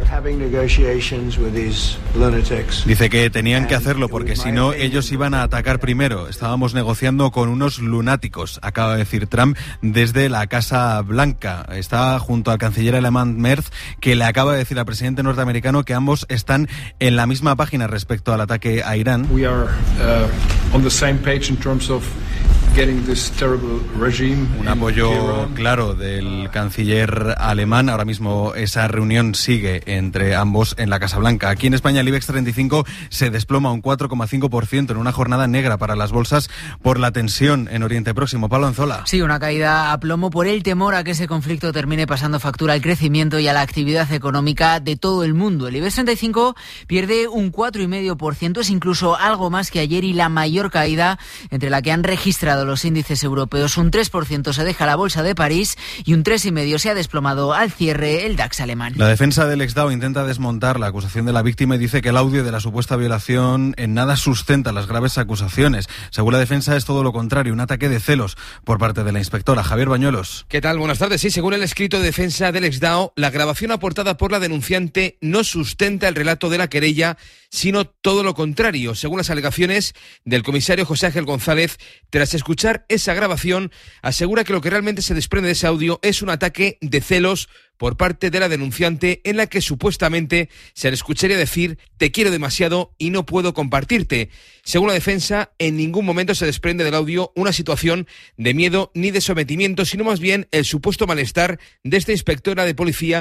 Dice que tenían que hacerlo porque si no ellos iban a atacar primero. Estábamos negociando con unos lunáticos, acaba de decir Trump desde la Casa Blanca. Está junto al canciller alemán Merz, que le acaba de decir al presidente norteamericano que ambos están en la misma página respecto al ataque a Irán. We are uh, on the same page in terms of getting this terrible regime. Un apoyo claro del canciller alemán. Ahora mismo esa reunión sigue entre ambos en la Casa Blanca. Aquí en España el IBEX treinta y cinco se desploma un cuatro coma cinco por ciento en una jornada negra para las bolsas por la tensión en Oriente Próximo. Pablo Anzola. Sí, una caída a plomo por el temor a que ese conflicto termine pasando factura al crecimiento y a la actividad económica de todo el mundo. El IBEX treinta y cinco pierde un cuatro coma cinco por ciento, es incluso algo más que ayer y la mayor caída entre la que han registrado los índices europeos. Un tres por ciento se deja la bolsa de París y un tres coma cinco por ciento se ha desplomado al cierre el DAX alemán. La defensa del ex-Dow intenta desmontar la acusación de la víctima y dice que el audio de la supuesta violación en nada sustenta las graves acusaciones. Según la defensa es todo lo contrario, un ataque de celos por parte de la inspectora. Javier Bañuelos. ¿Qué tal? Buenas tardes. Sí, según el escrito de defensa del ex-Dow, la grabación aportada por la denunciante no sustenta el relato de la querella, sino todo lo contrario. Según las alegaciones del comisario José Ángel González, tras escuchar esa grabación, asegura que lo que realmente se desprende de ese audio es un ataque de celos por parte de la denunciante, en la que supuestamente se le escucharía decir «te quiero demasiado y no puedo compartirte». Según la defensa, en ningún momento se desprende del audio una situación de miedo ni de sometimiento, sino más bien el supuesto malestar de esta inspectora de policía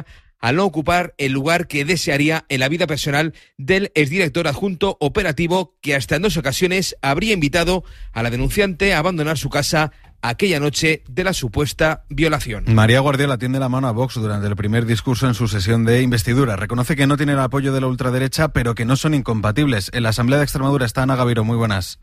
al no ocupar el lugar que desearía en la vida personal del exdirector adjunto operativo, que hasta en dos ocasiones habría invitado a la denunciante a abandonar su casa aquella noche de la supuesta violación. María Guardiola tiende la mano a Vox durante el primer discurso en su sesión de investidura. Reconoce que no tiene el apoyo de la ultraderecha, pero que no son incompatibles. En la Asamblea de Extremadura está Ana Gaviro. Muy buenas.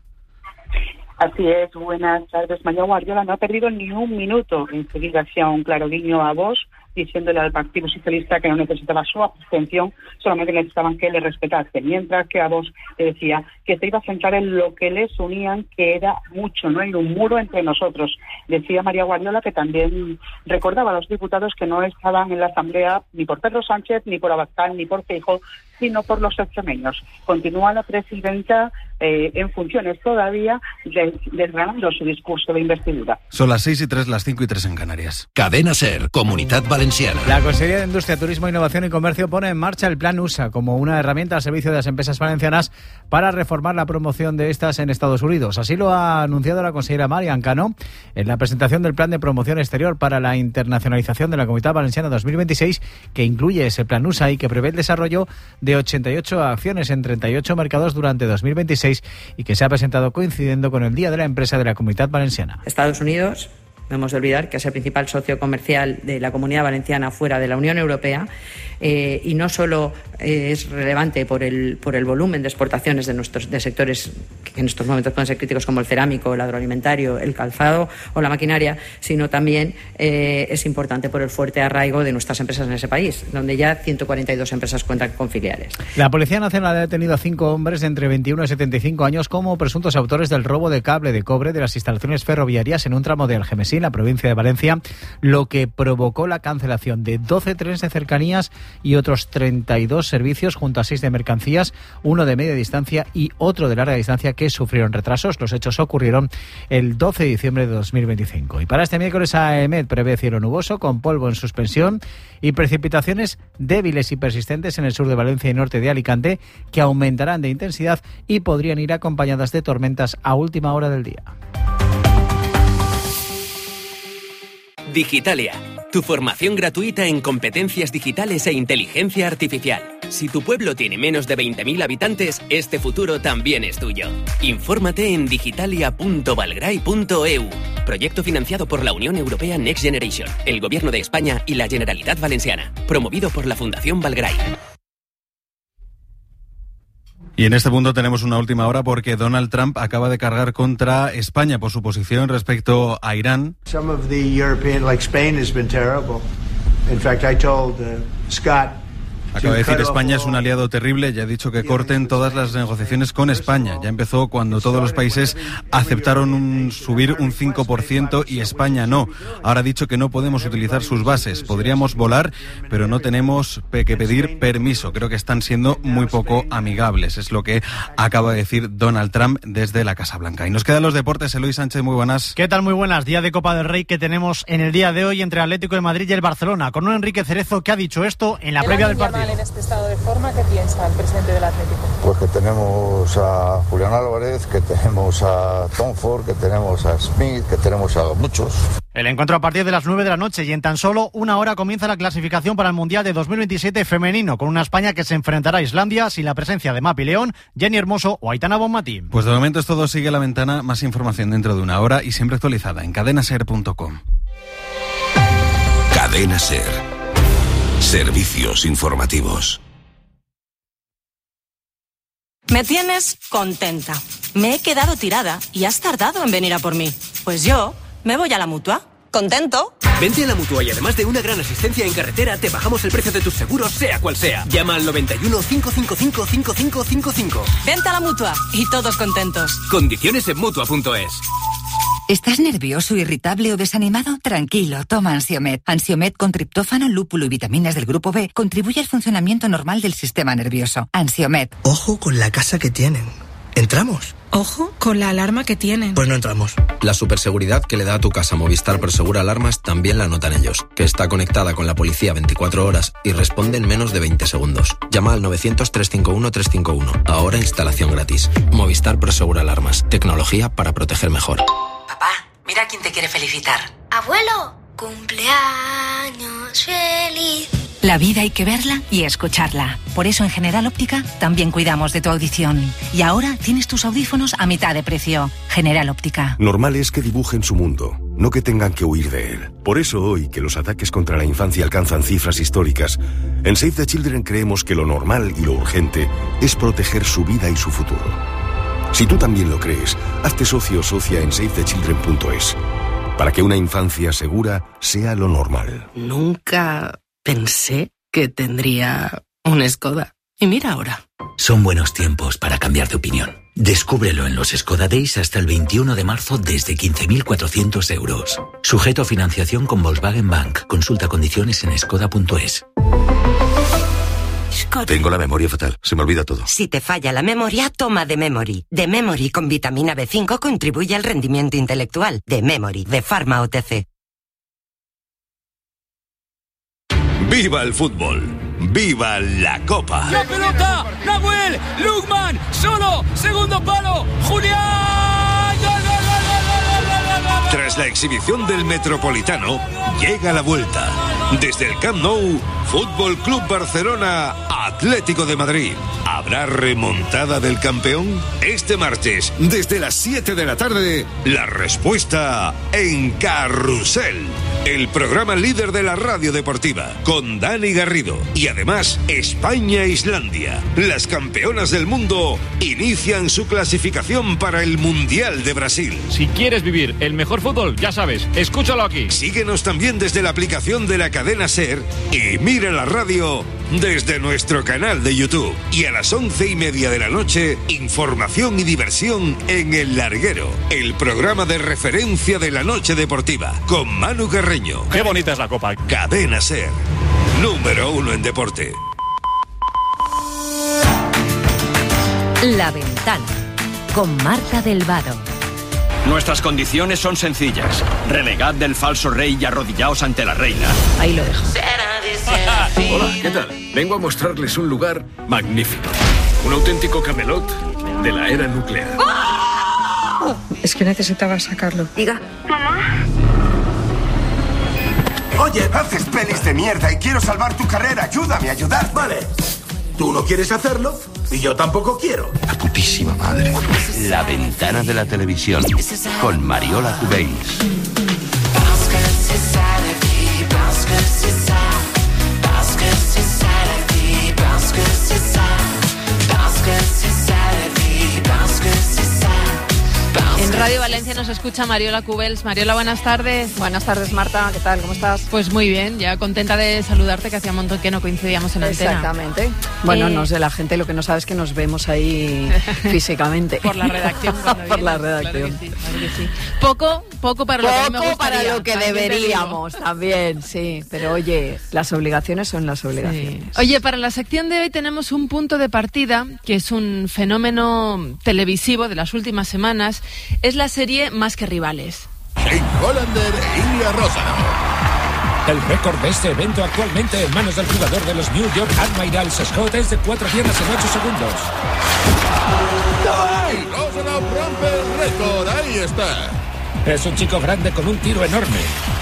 Así es, buenas tardes. María Guardiola no ha perdido ni un minuto en seguir hacia un claro guiño a Vox, diciéndole al Partido Socialista que no necesitaba su abstención, solamente necesitaban que le respetase, mientras que a Vox le decía que se iba a centrar en lo que les unían, que era mucho, no hay un muro entre nosotros. Decía María Guardiola que también recordaba a los diputados que no estaban en la Asamblea ni por Pedro Sánchez, ni por Abascal, ni por Feijóo, sino por los extremeños. Continúa la presidenta eh, en funciones todavía, des, desgranando su discurso de investidura. Son las seis y tres, las cinco y tres en Canarias. Cadena SER, Comunidad Valenciana. La Consejería de Industria, Turismo, Innovación y Comercio pone en marcha el Plan U S A como una herramienta al servicio de las empresas valencianas para reformar la promoción de estas en Estados Unidos. Así lo ha anunciado la consejera Marian Cano en la presentación del Plan de Promoción Exterior para la Internacionalización de la Comunidad Valenciana dos mil veintiséis, que incluye ese Plan U S A y que prevé el desarrollo de ochenta y ocho acciones en treinta y ocho mercados durante dos mil veintiséis y que se ha presentado coincidiendo con el Día de la Empresa de la Comunidad Valenciana. Estados Unidos, no hemos de olvidar que es el principal socio comercial de la Comunidad Valenciana fuera de la Unión Europea, eh, y no solo eh, es relevante por el, por el volumen de exportaciones de nuestros de sectores que en estos momentos pueden ser críticos como el cerámico, el agroalimentario, el calzado o la maquinaria, sino también eh, es importante por el fuerte arraigo de nuestras empresas en ese país, donde ya ciento cuarenta y dos empresas cuentan con filiales. La Policía Nacional ha detenido a cinco hombres de entre veintiuno y setenta y cinco años como presuntos autores del robo de cable de cobre de las instalaciones ferroviarias en un tramo de Algemesí, en la provincia de Valencia, lo que provocó la cancelación de doce trenes de cercanías y otros treinta y dos servicios junto a seis de mercancías, uno de media distancia y otro de larga distancia que sufrieron retrasos. Los hechos ocurrieron el doce de diciembre de dos mil veinticinco. Y para este miércoles AEMET prevé cielo nuboso con polvo en suspensión y precipitaciones débiles y persistentes en el sur de Valencia y norte de Alicante, que aumentarán de intensidad y podrían ir acompañadas de tormentas a última hora del día. Digitalia, tu formación gratuita en competencias digitales e inteligencia artificial. Si tu pueblo tiene menos de veinte mil habitantes, este futuro también es tuyo. Infórmate en digitalia punto valgrai punto e u. Proyecto financiado por la Unión Europea Next Generation, el Gobierno de España y la Generalitat Valenciana. Promovido por la Fundación Valgrai. Y en este punto tenemos una última hora porque Donald Trump acaba de cargar contra España por su posición respecto a Irán. Some of the European, like Spain, has been terrible. In fact, I told uh, Scott. Acaba de decir, España es un aliado terrible y ha dicho que corten todas las negociaciones con España. Ya empezó cuando todos los países aceptaron un, subir un cinco por ciento y España no. Ahora ha dicho que no podemos utilizar sus bases. Podríamos volar, pero no tenemos que pedir permiso. Creo que están siendo muy poco amigables. Es lo que acaba de decir Donald Trump desde la Casa Blanca. Y nos quedan los deportes. Eloy Sánchez, muy buenas. ¿Qué tal? Muy buenas. Día de Copa del Rey que tenemos en el día de hoy entre Atlético de Madrid y el Barcelona. Con un Enrique Cerezo que ha dicho esto en la previa del partido. En este estado de forma, ¿qué piensa el presidente del Atlético? Pues que tenemos a Julián Álvarez, que tenemos a Tom Ford, que tenemos a Smith, que tenemos a muchos. El encuentro a partir de las nueve de la noche y en tan solo una hora comienza la clasificación para el Mundial de dos mil veintisiete femenino, con una España que se enfrentará a Islandia sin la presencia de Mapi León, Jenny Hermoso o Aitana Bonmatí. Pues de momento es todo, sigue La Ventana, más información dentro de una hora y siempre actualizada en cadena ser punto com. Cadena SER. Servicios informativos. Me tienes contenta. Me he quedado tirada y has tardado en venir a por mí. Pues yo me voy a la Mutua. ¿Contento? Vente a la Mutua y además de una gran asistencia en carretera, te bajamos el precio de tus seguros, sea cual sea. Llama al noventa y uno, cinco cinco cinco, cinco cinco cinco cinco. Vente a la Mutua y todos contentos. Condiciones en mutua punto es. ¿Estás nervioso, irritable o desanimado? Tranquilo, toma Ansiomed. Ansiomed con triptófano, lúpulo y vitaminas del grupo B contribuye al funcionamiento normal del sistema nervioso. Ansiomed. Ojo con la casa que tienen. ¿Entramos? Ojo con la alarma que tienen. Pues no entramos. La superseguridad que le da a tu casa Movistar Prosegur Alarmas también la notan ellos, que está conectada con la policía veinticuatro horas y responde en menos de veinte segundos. Llama al novecientos, trescientos cincuenta y uno, trescientos cincuenta y uno. Ahora instalación gratis. Movistar Prosegur Alarmas. Tecnología para proteger mejor. Papá, mira quién te quiere felicitar. Abuelo, cumpleaños feliz. La vida hay que verla y escucharla. Por eso en General Óptica también cuidamos de tu audición. Y ahora tienes tus audífonos a mitad de precio. General Óptica. Normal es que dibujen su mundo, no que tengan que huir de él. Por eso hoy, que los ataques contra la infancia alcanzan cifras históricas, en Save the Children creemos que lo normal y lo urgente es proteger su vida y su futuro. Si tú también lo crees, hazte socio o socia en save the children punto es, para que una infancia segura sea lo normal. Nunca pensé que tendría un Skoda. Y mira ahora. Son buenos tiempos para cambiar de opinión. Descúbrelo en los Skoda Days hasta el veintiuno de marzo desde quince mil cuatrocientos euros. Sujeto a financiación con Volkswagen Bank. Consulta condiciones en skoda punto es. Tengo la memoria fatal, se me olvida todo. Si te falla la memoria, toma The Memory. The Memory con vitamina B cinco contribuye al rendimiento intelectual. The Memory, de Pharma O T C. ¡Viva el fútbol! ¡Viva la Copa! ¡La pelota! ¡Nahuel! ¡Lugman! ¡Solo! ¡Segundo palo! ¡Julián! ¡Gol, gol, gol, gol, gol, gol, gol! Tras la exhibición del Metropolitano, llega la vuelta. Desde el Camp Nou, Fútbol Club Barcelona, Atlético de Madrid. ¿Habrá remontada del campeón? Este martes, desde las siete de la tarde, la respuesta en Carrusel, el programa líder de la radio deportiva, con Dani Garrido. Y además, España-Islandia, las campeonas del mundo, inician su clasificación para el Mundial de Brasil. Si quieres vivir el mejor fútbol, ya sabes, escúchalo aquí. Síguenos también desde la aplicación de la cadena SER y mira la radio desde nuestro canal de YouTube. Y a las once y media de la noche, información y diversión en El Larguero, el programa de referencia de la noche deportiva, con Manu Carreño. Qué bonita es la Copa. Cadena SER, número uno en deporte. La Ventana, con Marta del Vado. Nuestras condiciones son sencillas. Renegad del falso rey y arrodillaos ante la reina. Ahí lo dejo. Hola, ¿qué tal? Vengo a mostrarles un lugar magnífico. Un auténtico Camelot de la era nuclear. ¡Oh! Es que necesitaba sacarlo. Diga. Mamá. Oye, haces pelis de mierda y quiero salvar tu carrera. Ayúdame a ayudar. Vale. Tú no quieres hacerlo y yo tampoco quiero. La putísima madre. La Ventana de la Televisión, con Mariola Cubells. En Radio Valencia nos escucha Mariola Cubells. Mariola, buenas tardes. Buenas tardes, Marta. ¿Qué tal? ¿Cómo estás? Pues muy bien, ya contenta de saludarte, que hacía un montón que no coincidíamos en la antena. Exactamente. Bueno, Eh, no sé, la gente lo que no sabe es que nos vemos ahí físicamente. Por la redacción. cuando Por la vienes, redacción. Claro que sí, claro que sí. Poco, poco para lo que a mí me Poco gustaría, para lo que también te deberíamos también, sí. Pero oye, las obligaciones son las obligaciones. Sí. Oye, para la sección de hoy tenemos un punto de partida, que es un fenómeno televisivo de las últimas semanas. Es la serie Más que Rivales. Shane Hollander e Ilya Rozanov. El récord de este evento actualmente en manos del jugador de los New York Admirals Scott es de cuatro piernas en ocho segundos. ¡Ay! Rozanov rompe el récord, ahí está. Es un chico grande con un tiro enorme.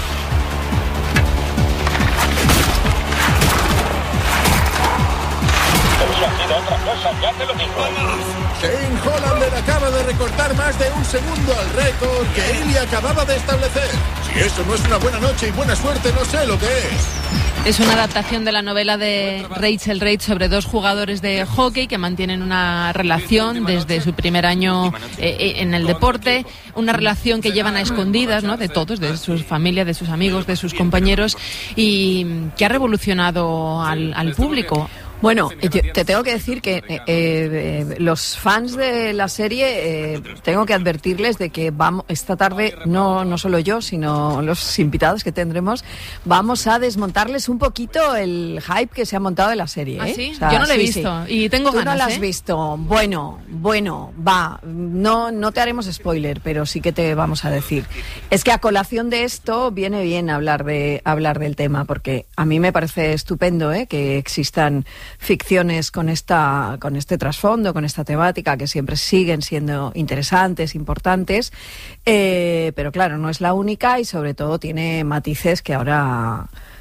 Eso ha sido otra cosa, ya te lo digo. Shane Hollander acaba de recortar más de un segundo al récord que Ilya acababa de establecer. Si eso no es una buena noche y buena suerte, no sé lo que es. Es una adaptación de la novela de Rachel Reid sobre dos jugadores de hockey que mantienen una relación desde su primer año eh, en el deporte, una relación que llevan a escondidas, ¿no?, de todos, de sus familias, de sus amigos, de sus compañeros, y que ha revolucionado al, al público. Bueno, te tengo que decir que eh, eh, los fans de la serie, eh, tengo que advertirles de que vamos esta tarde, no, no solo yo, sino los invitados que tendremos, vamos a desmontarles un poquito el hype que se ha montado de la serie. ¿eh? ¿Ah, sí? O sea, yo no la he sí, visto sí. y tengo Tú ganas. no la has ¿eh? visto. Bueno, bueno, va. No, no te haremos spoiler, pero sí que te vamos a decir. Es que a colación de esto viene bien hablar de hablar del tema, porque a mí me parece estupendo, ¿eh?, que existan ficciones con esta con este trasfondo, con esta temática, que siempre siguen siendo interesantes, importantes, eh, pero claro, no es la única y sobre todo tiene matices que ahora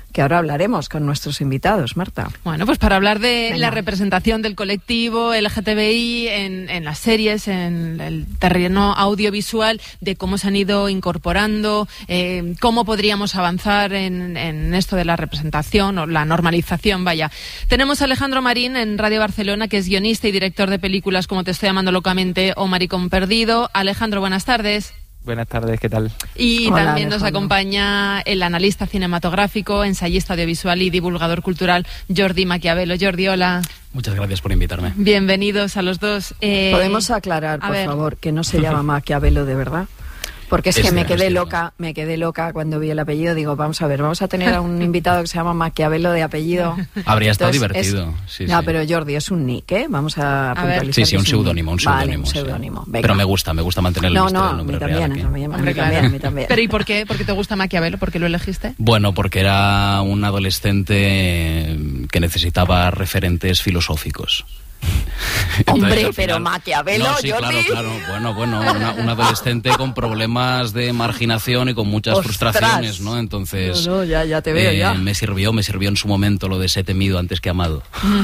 que ahora hablaremos con nuestros invitados, Marta. Bueno, pues para hablar de Venga. la representación del colectivo L G T B I en, en las series, en el terreno audiovisual, de cómo se han ido incorporando, eh, cómo podríamos avanzar en, en esto de la representación o la normalización, vaya. Tenemos a Alejandro Marín en Radio Barcelona, que es guionista y director de películas como Te estoy llamando locamente o Maricón perdido. Alejandro, buenas tardes. Buenas tardes, ¿qué tal? Y Hola, también nos Alejandro. acompaña el analista cinematográfico, ensayista audiovisual y divulgador cultural Jordi Maquiavelo. Jordi, hola. Muchas gracias por invitarme. Bienvenidos a los dos. Eh, Podemos aclarar, a por ver. favor, que no se llama Maquiavelo de verdad. Porque es, Es que me cierto, quedé es cierto. loca, me quedé loca cuando vi el apellido. Digo, vamos a ver, vamos a tener a un invitado que se llama Maquiavelo de apellido. Habría estado Entonces, divertido. es- Sí, no, sí. pero Jordi, es un nick, ¿eh? Vamos a, A ver. puntualizar. Sí, sí, que un es seudónimo, un nick. Vale, seudónimo. un sí. seudónimo. Venga. Pero me gusta, me gusta mantener el No, misterio no, del a mí nombre también, real a aquí. mí, a mí Hombre, también, claro. a mí también. Pero ¿y por qué? ¿Por qué te gusta Maquiavelo? ¿Por qué lo elegiste? Bueno, porque era un adolescente eh, que necesitaba referentes filosóficos. Hombre, Entonces, al pero final- Maquiavelo, No, sí, Jordi. claro, claro. Bueno, bueno, una- un adolescente con problemas de marginación y con muchas ¡Ostras! frustraciones, ¿no? Entonces, No, no, ya, ya te veo, eh, ya. me sirvió, me sirvió en su momento lo de sé temido antes que amado.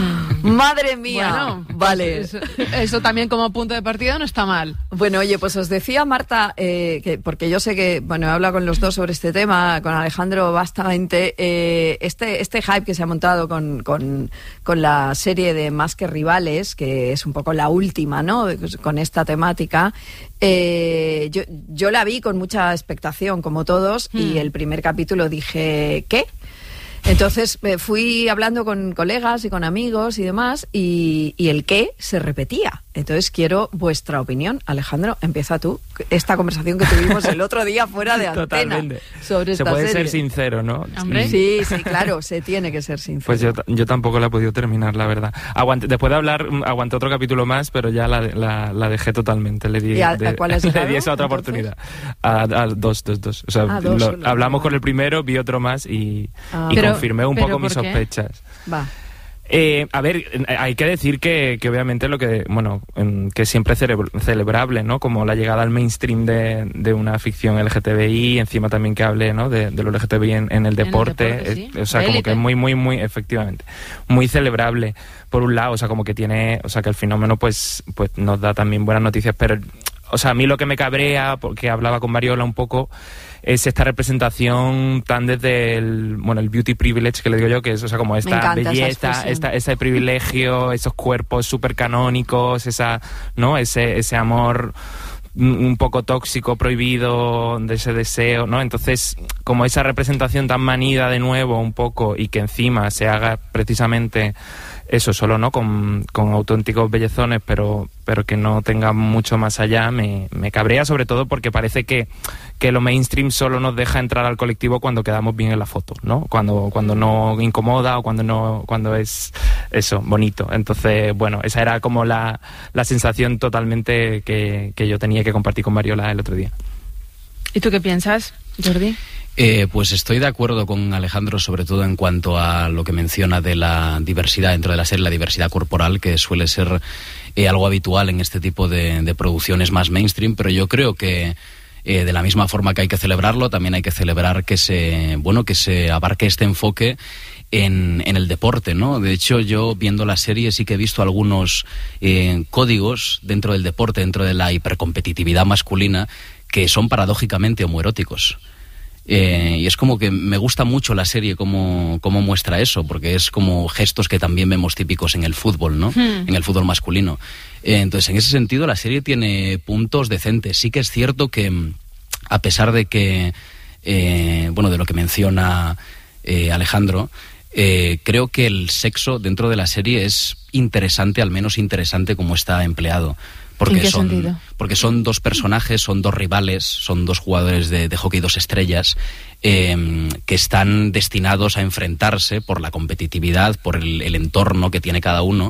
Madre mía. Bueno, vale. Eso, eso también como punto de partida no está mal. Bueno, oye, pues os decía Marta, eh, que porque yo sé que, bueno, he hablado con los dos sobre este tema, con Alejandro bastante, eh, este este hype que se ha montado con, con, con la serie de Más que Rivales, que es un poco la última, ¿no?, con esta temática, eh, yo, yo la vi con mucha expectación, como todos, Mm. y el primer capítulo dije, ¿qué? Entonces eh, fui hablando con colegas y con amigos y demás, y, y el qué se repetía. Entonces quiero vuestra opinión. Alejandro, empieza tú. Esta conversación que tuvimos el otro día fuera de antena Totalmente. sobre esta Se puede serie. ser sincero, ¿no? Hombre. Sí, sí, claro, se tiene que ser sincero. Pues yo, t- yo tampoco la he podido terminar, la verdad. Aguanté, después de hablar, mm, aguanté otro capítulo más, pero ya la, la, la dejé totalmente. Le di, ¿Y a- de- a cuál has le dejado, di esa otra entonces? oportunidad. A, a dos, dos, dos. O sea, Ah, dos lo- solo. hablamos con el primero, vi otro más y, Ah. y Pero- confirmé un pero poco mis ¿por qué? sospechas. Va. Eh, a ver, eh, hay que decir que, que obviamente lo que, bueno, em, que siempre es cele- celebrable, ¿no? Como la llegada al mainstream de, de una ficción L G T B I, encima también que hable, ¿no?, de, de lo L G T B I en, en el deporte. deporte, sí. Es- o sea, De como élite. que es muy, muy, muy, efectivamente, muy celebrable, por un lado, o sea, como que tiene, o sea, que el fenómeno, pues, pues nos da también buenas noticias, pero, o sea, a mí lo que me cabrea, porque hablaba con Mariola un poco, es esta representación tan desde el, bueno, el beauty privilege que le digo yo, que es, o sea, como esta encanta esa belleza, expresión. esta, ese privilegio, esos cuerpos súper canónicos, esa, ¿no?, ese, ese amor un un poco tóxico, prohibido, de ese deseo, ¿no? Entonces, como esa representación tan manida de nuevo un poco, y que encima se haga precisamente eso solo, ¿no?, con, con auténticos bellezones, pero, pero que no tenga mucho más allá, me, me cabrea, sobre todo porque parece que, que lo mainstream solo nos deja entrar al colectivo cuando quedamos bien en la foto, ¿no? Cuando, cuando no incomoda o cuando no, cuando es eso, bonito. Entonces, bueno, esa era como la, la sensación totalmente que, que yo tenía que compartir con Mariola el otro día. ¿Y tú qué piensas, Jordi? Eh, pues estoy de acuerdo con Alejandro, sobre todo en cuanto a lo que menciona de la diversidad dentro de la serie, la diversidad corporal, que suele ser eh, algo habitual en este tipo de, de producciones más mainstream, pero yo creo que eh, de la misma forma que hay que celebrarlo, también hay que celebrar que se, bueno, que se abarque este enfoque en, en el deporte, ¿no? De hecho, yo viendo la serie sí que he visto algunos eh, códigos dentro del deporte, dentro de la hipercompetitividad masculina, que son paradójicamente homoeróticos. Eh, y es como que me gusta mucho la serie como, como muestra eso, porque es como gestos que también vemos típicos en el fútbol, ¿no? Hmm. En el fútbol masculino. Eh, entonces, en ese sentido, la serie tiene puntos decentes. Sí que es cierto que, a pesar de que, eh, bueno, de lo que menciona eh, Alejandro, eh, creo que el sexo dentro de la serie es interesante, al menos interesante como está empleado. Porque ¿En qué son, sentido? porque son dos personajes, son dos rivales, son dos jugadores de, de hockey, dos estrellas, eh, que están destinados a enfrentarse por la competitividad, por el, el entorno que tiene cada uno,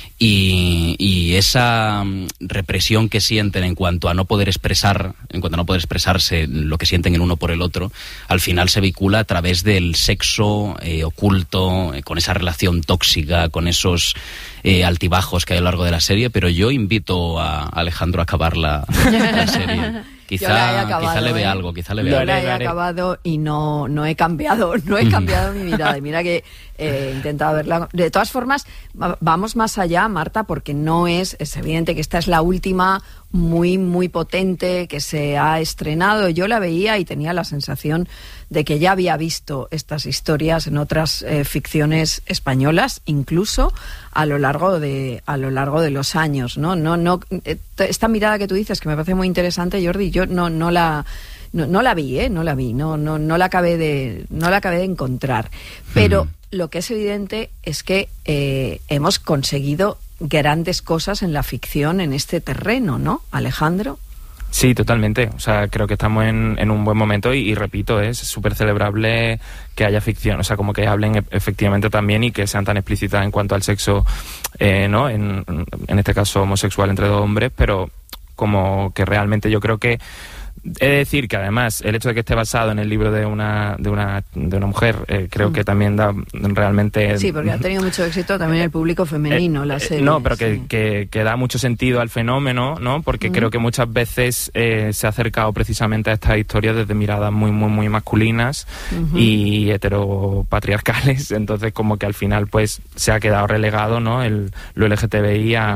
y, y esa mm, represión que sienten en cuanto a no poder expresar, en cuanto a no poder expresarse lo que sienten el uno por el otro, al final se vincula a través del sexo eh, oculto, eh, con esa relación tóxica, con esos eh, altibajos que hay a lo largo de la serie. Pero yo invito a Alejandro a acabar la, la serie. Quizá, Yo la he acabado, quizá le ve ¿eh? algo, quizá le ve Yo algo. la he acabado y no, no he cambiado, no he cambiado mi mirada. Y mira que eh, he intentado verla. De todas formas, va- vamos más allá, Marta, porque no es, es evidente que esta es la última muy, muy potente que se ha estrenado. Yo la veía y tenía la sensación de que ya había visto estas historias en otras eh, ficciones españolas, incluso a lo largo de a lo largo de los años, ¿no? No, no, eh, esta mirada que tú dices, que me parece muy interesante, Jordi, yo no, no la no, no la vi, ¿eh? No la vi, no, no, no la acabé de no la acabé de encontrar. Pero mm. lo que es evidente es que eh, hemos conseguido grandes cosas en la ficción en este terreno, ¿no, Alejandro? Sí, totalmente. O sea, creo que estamos en, en un buen momento y, y repito, es súper celebrable que haya ficción, o sea, como que hablen e- efectivamente también y que sean tan explícitas en cuanto al sexo, eh, ¿no? En, en este caso homosexual entre dos hombres, pero como que realmente yo creo que he de decir que además el hecho de que esté basado en el libro de una de una de una mujer eh, creo mm. que también da realmente sí, porque ha tenido mucho éxito también el público femenino eh, la serie. No, pero que, sí. que, que da mucho sentido al fenómeno, ¿no? Porque mm. creo que muchas veces eh, se ha acercado precisamente a estas historias desde miradas muy muy muy masculinas uh-huh. y heteropatriarcales, entonces como que al final pues se ha quedado relegado, ¿no? El lo L G T B I a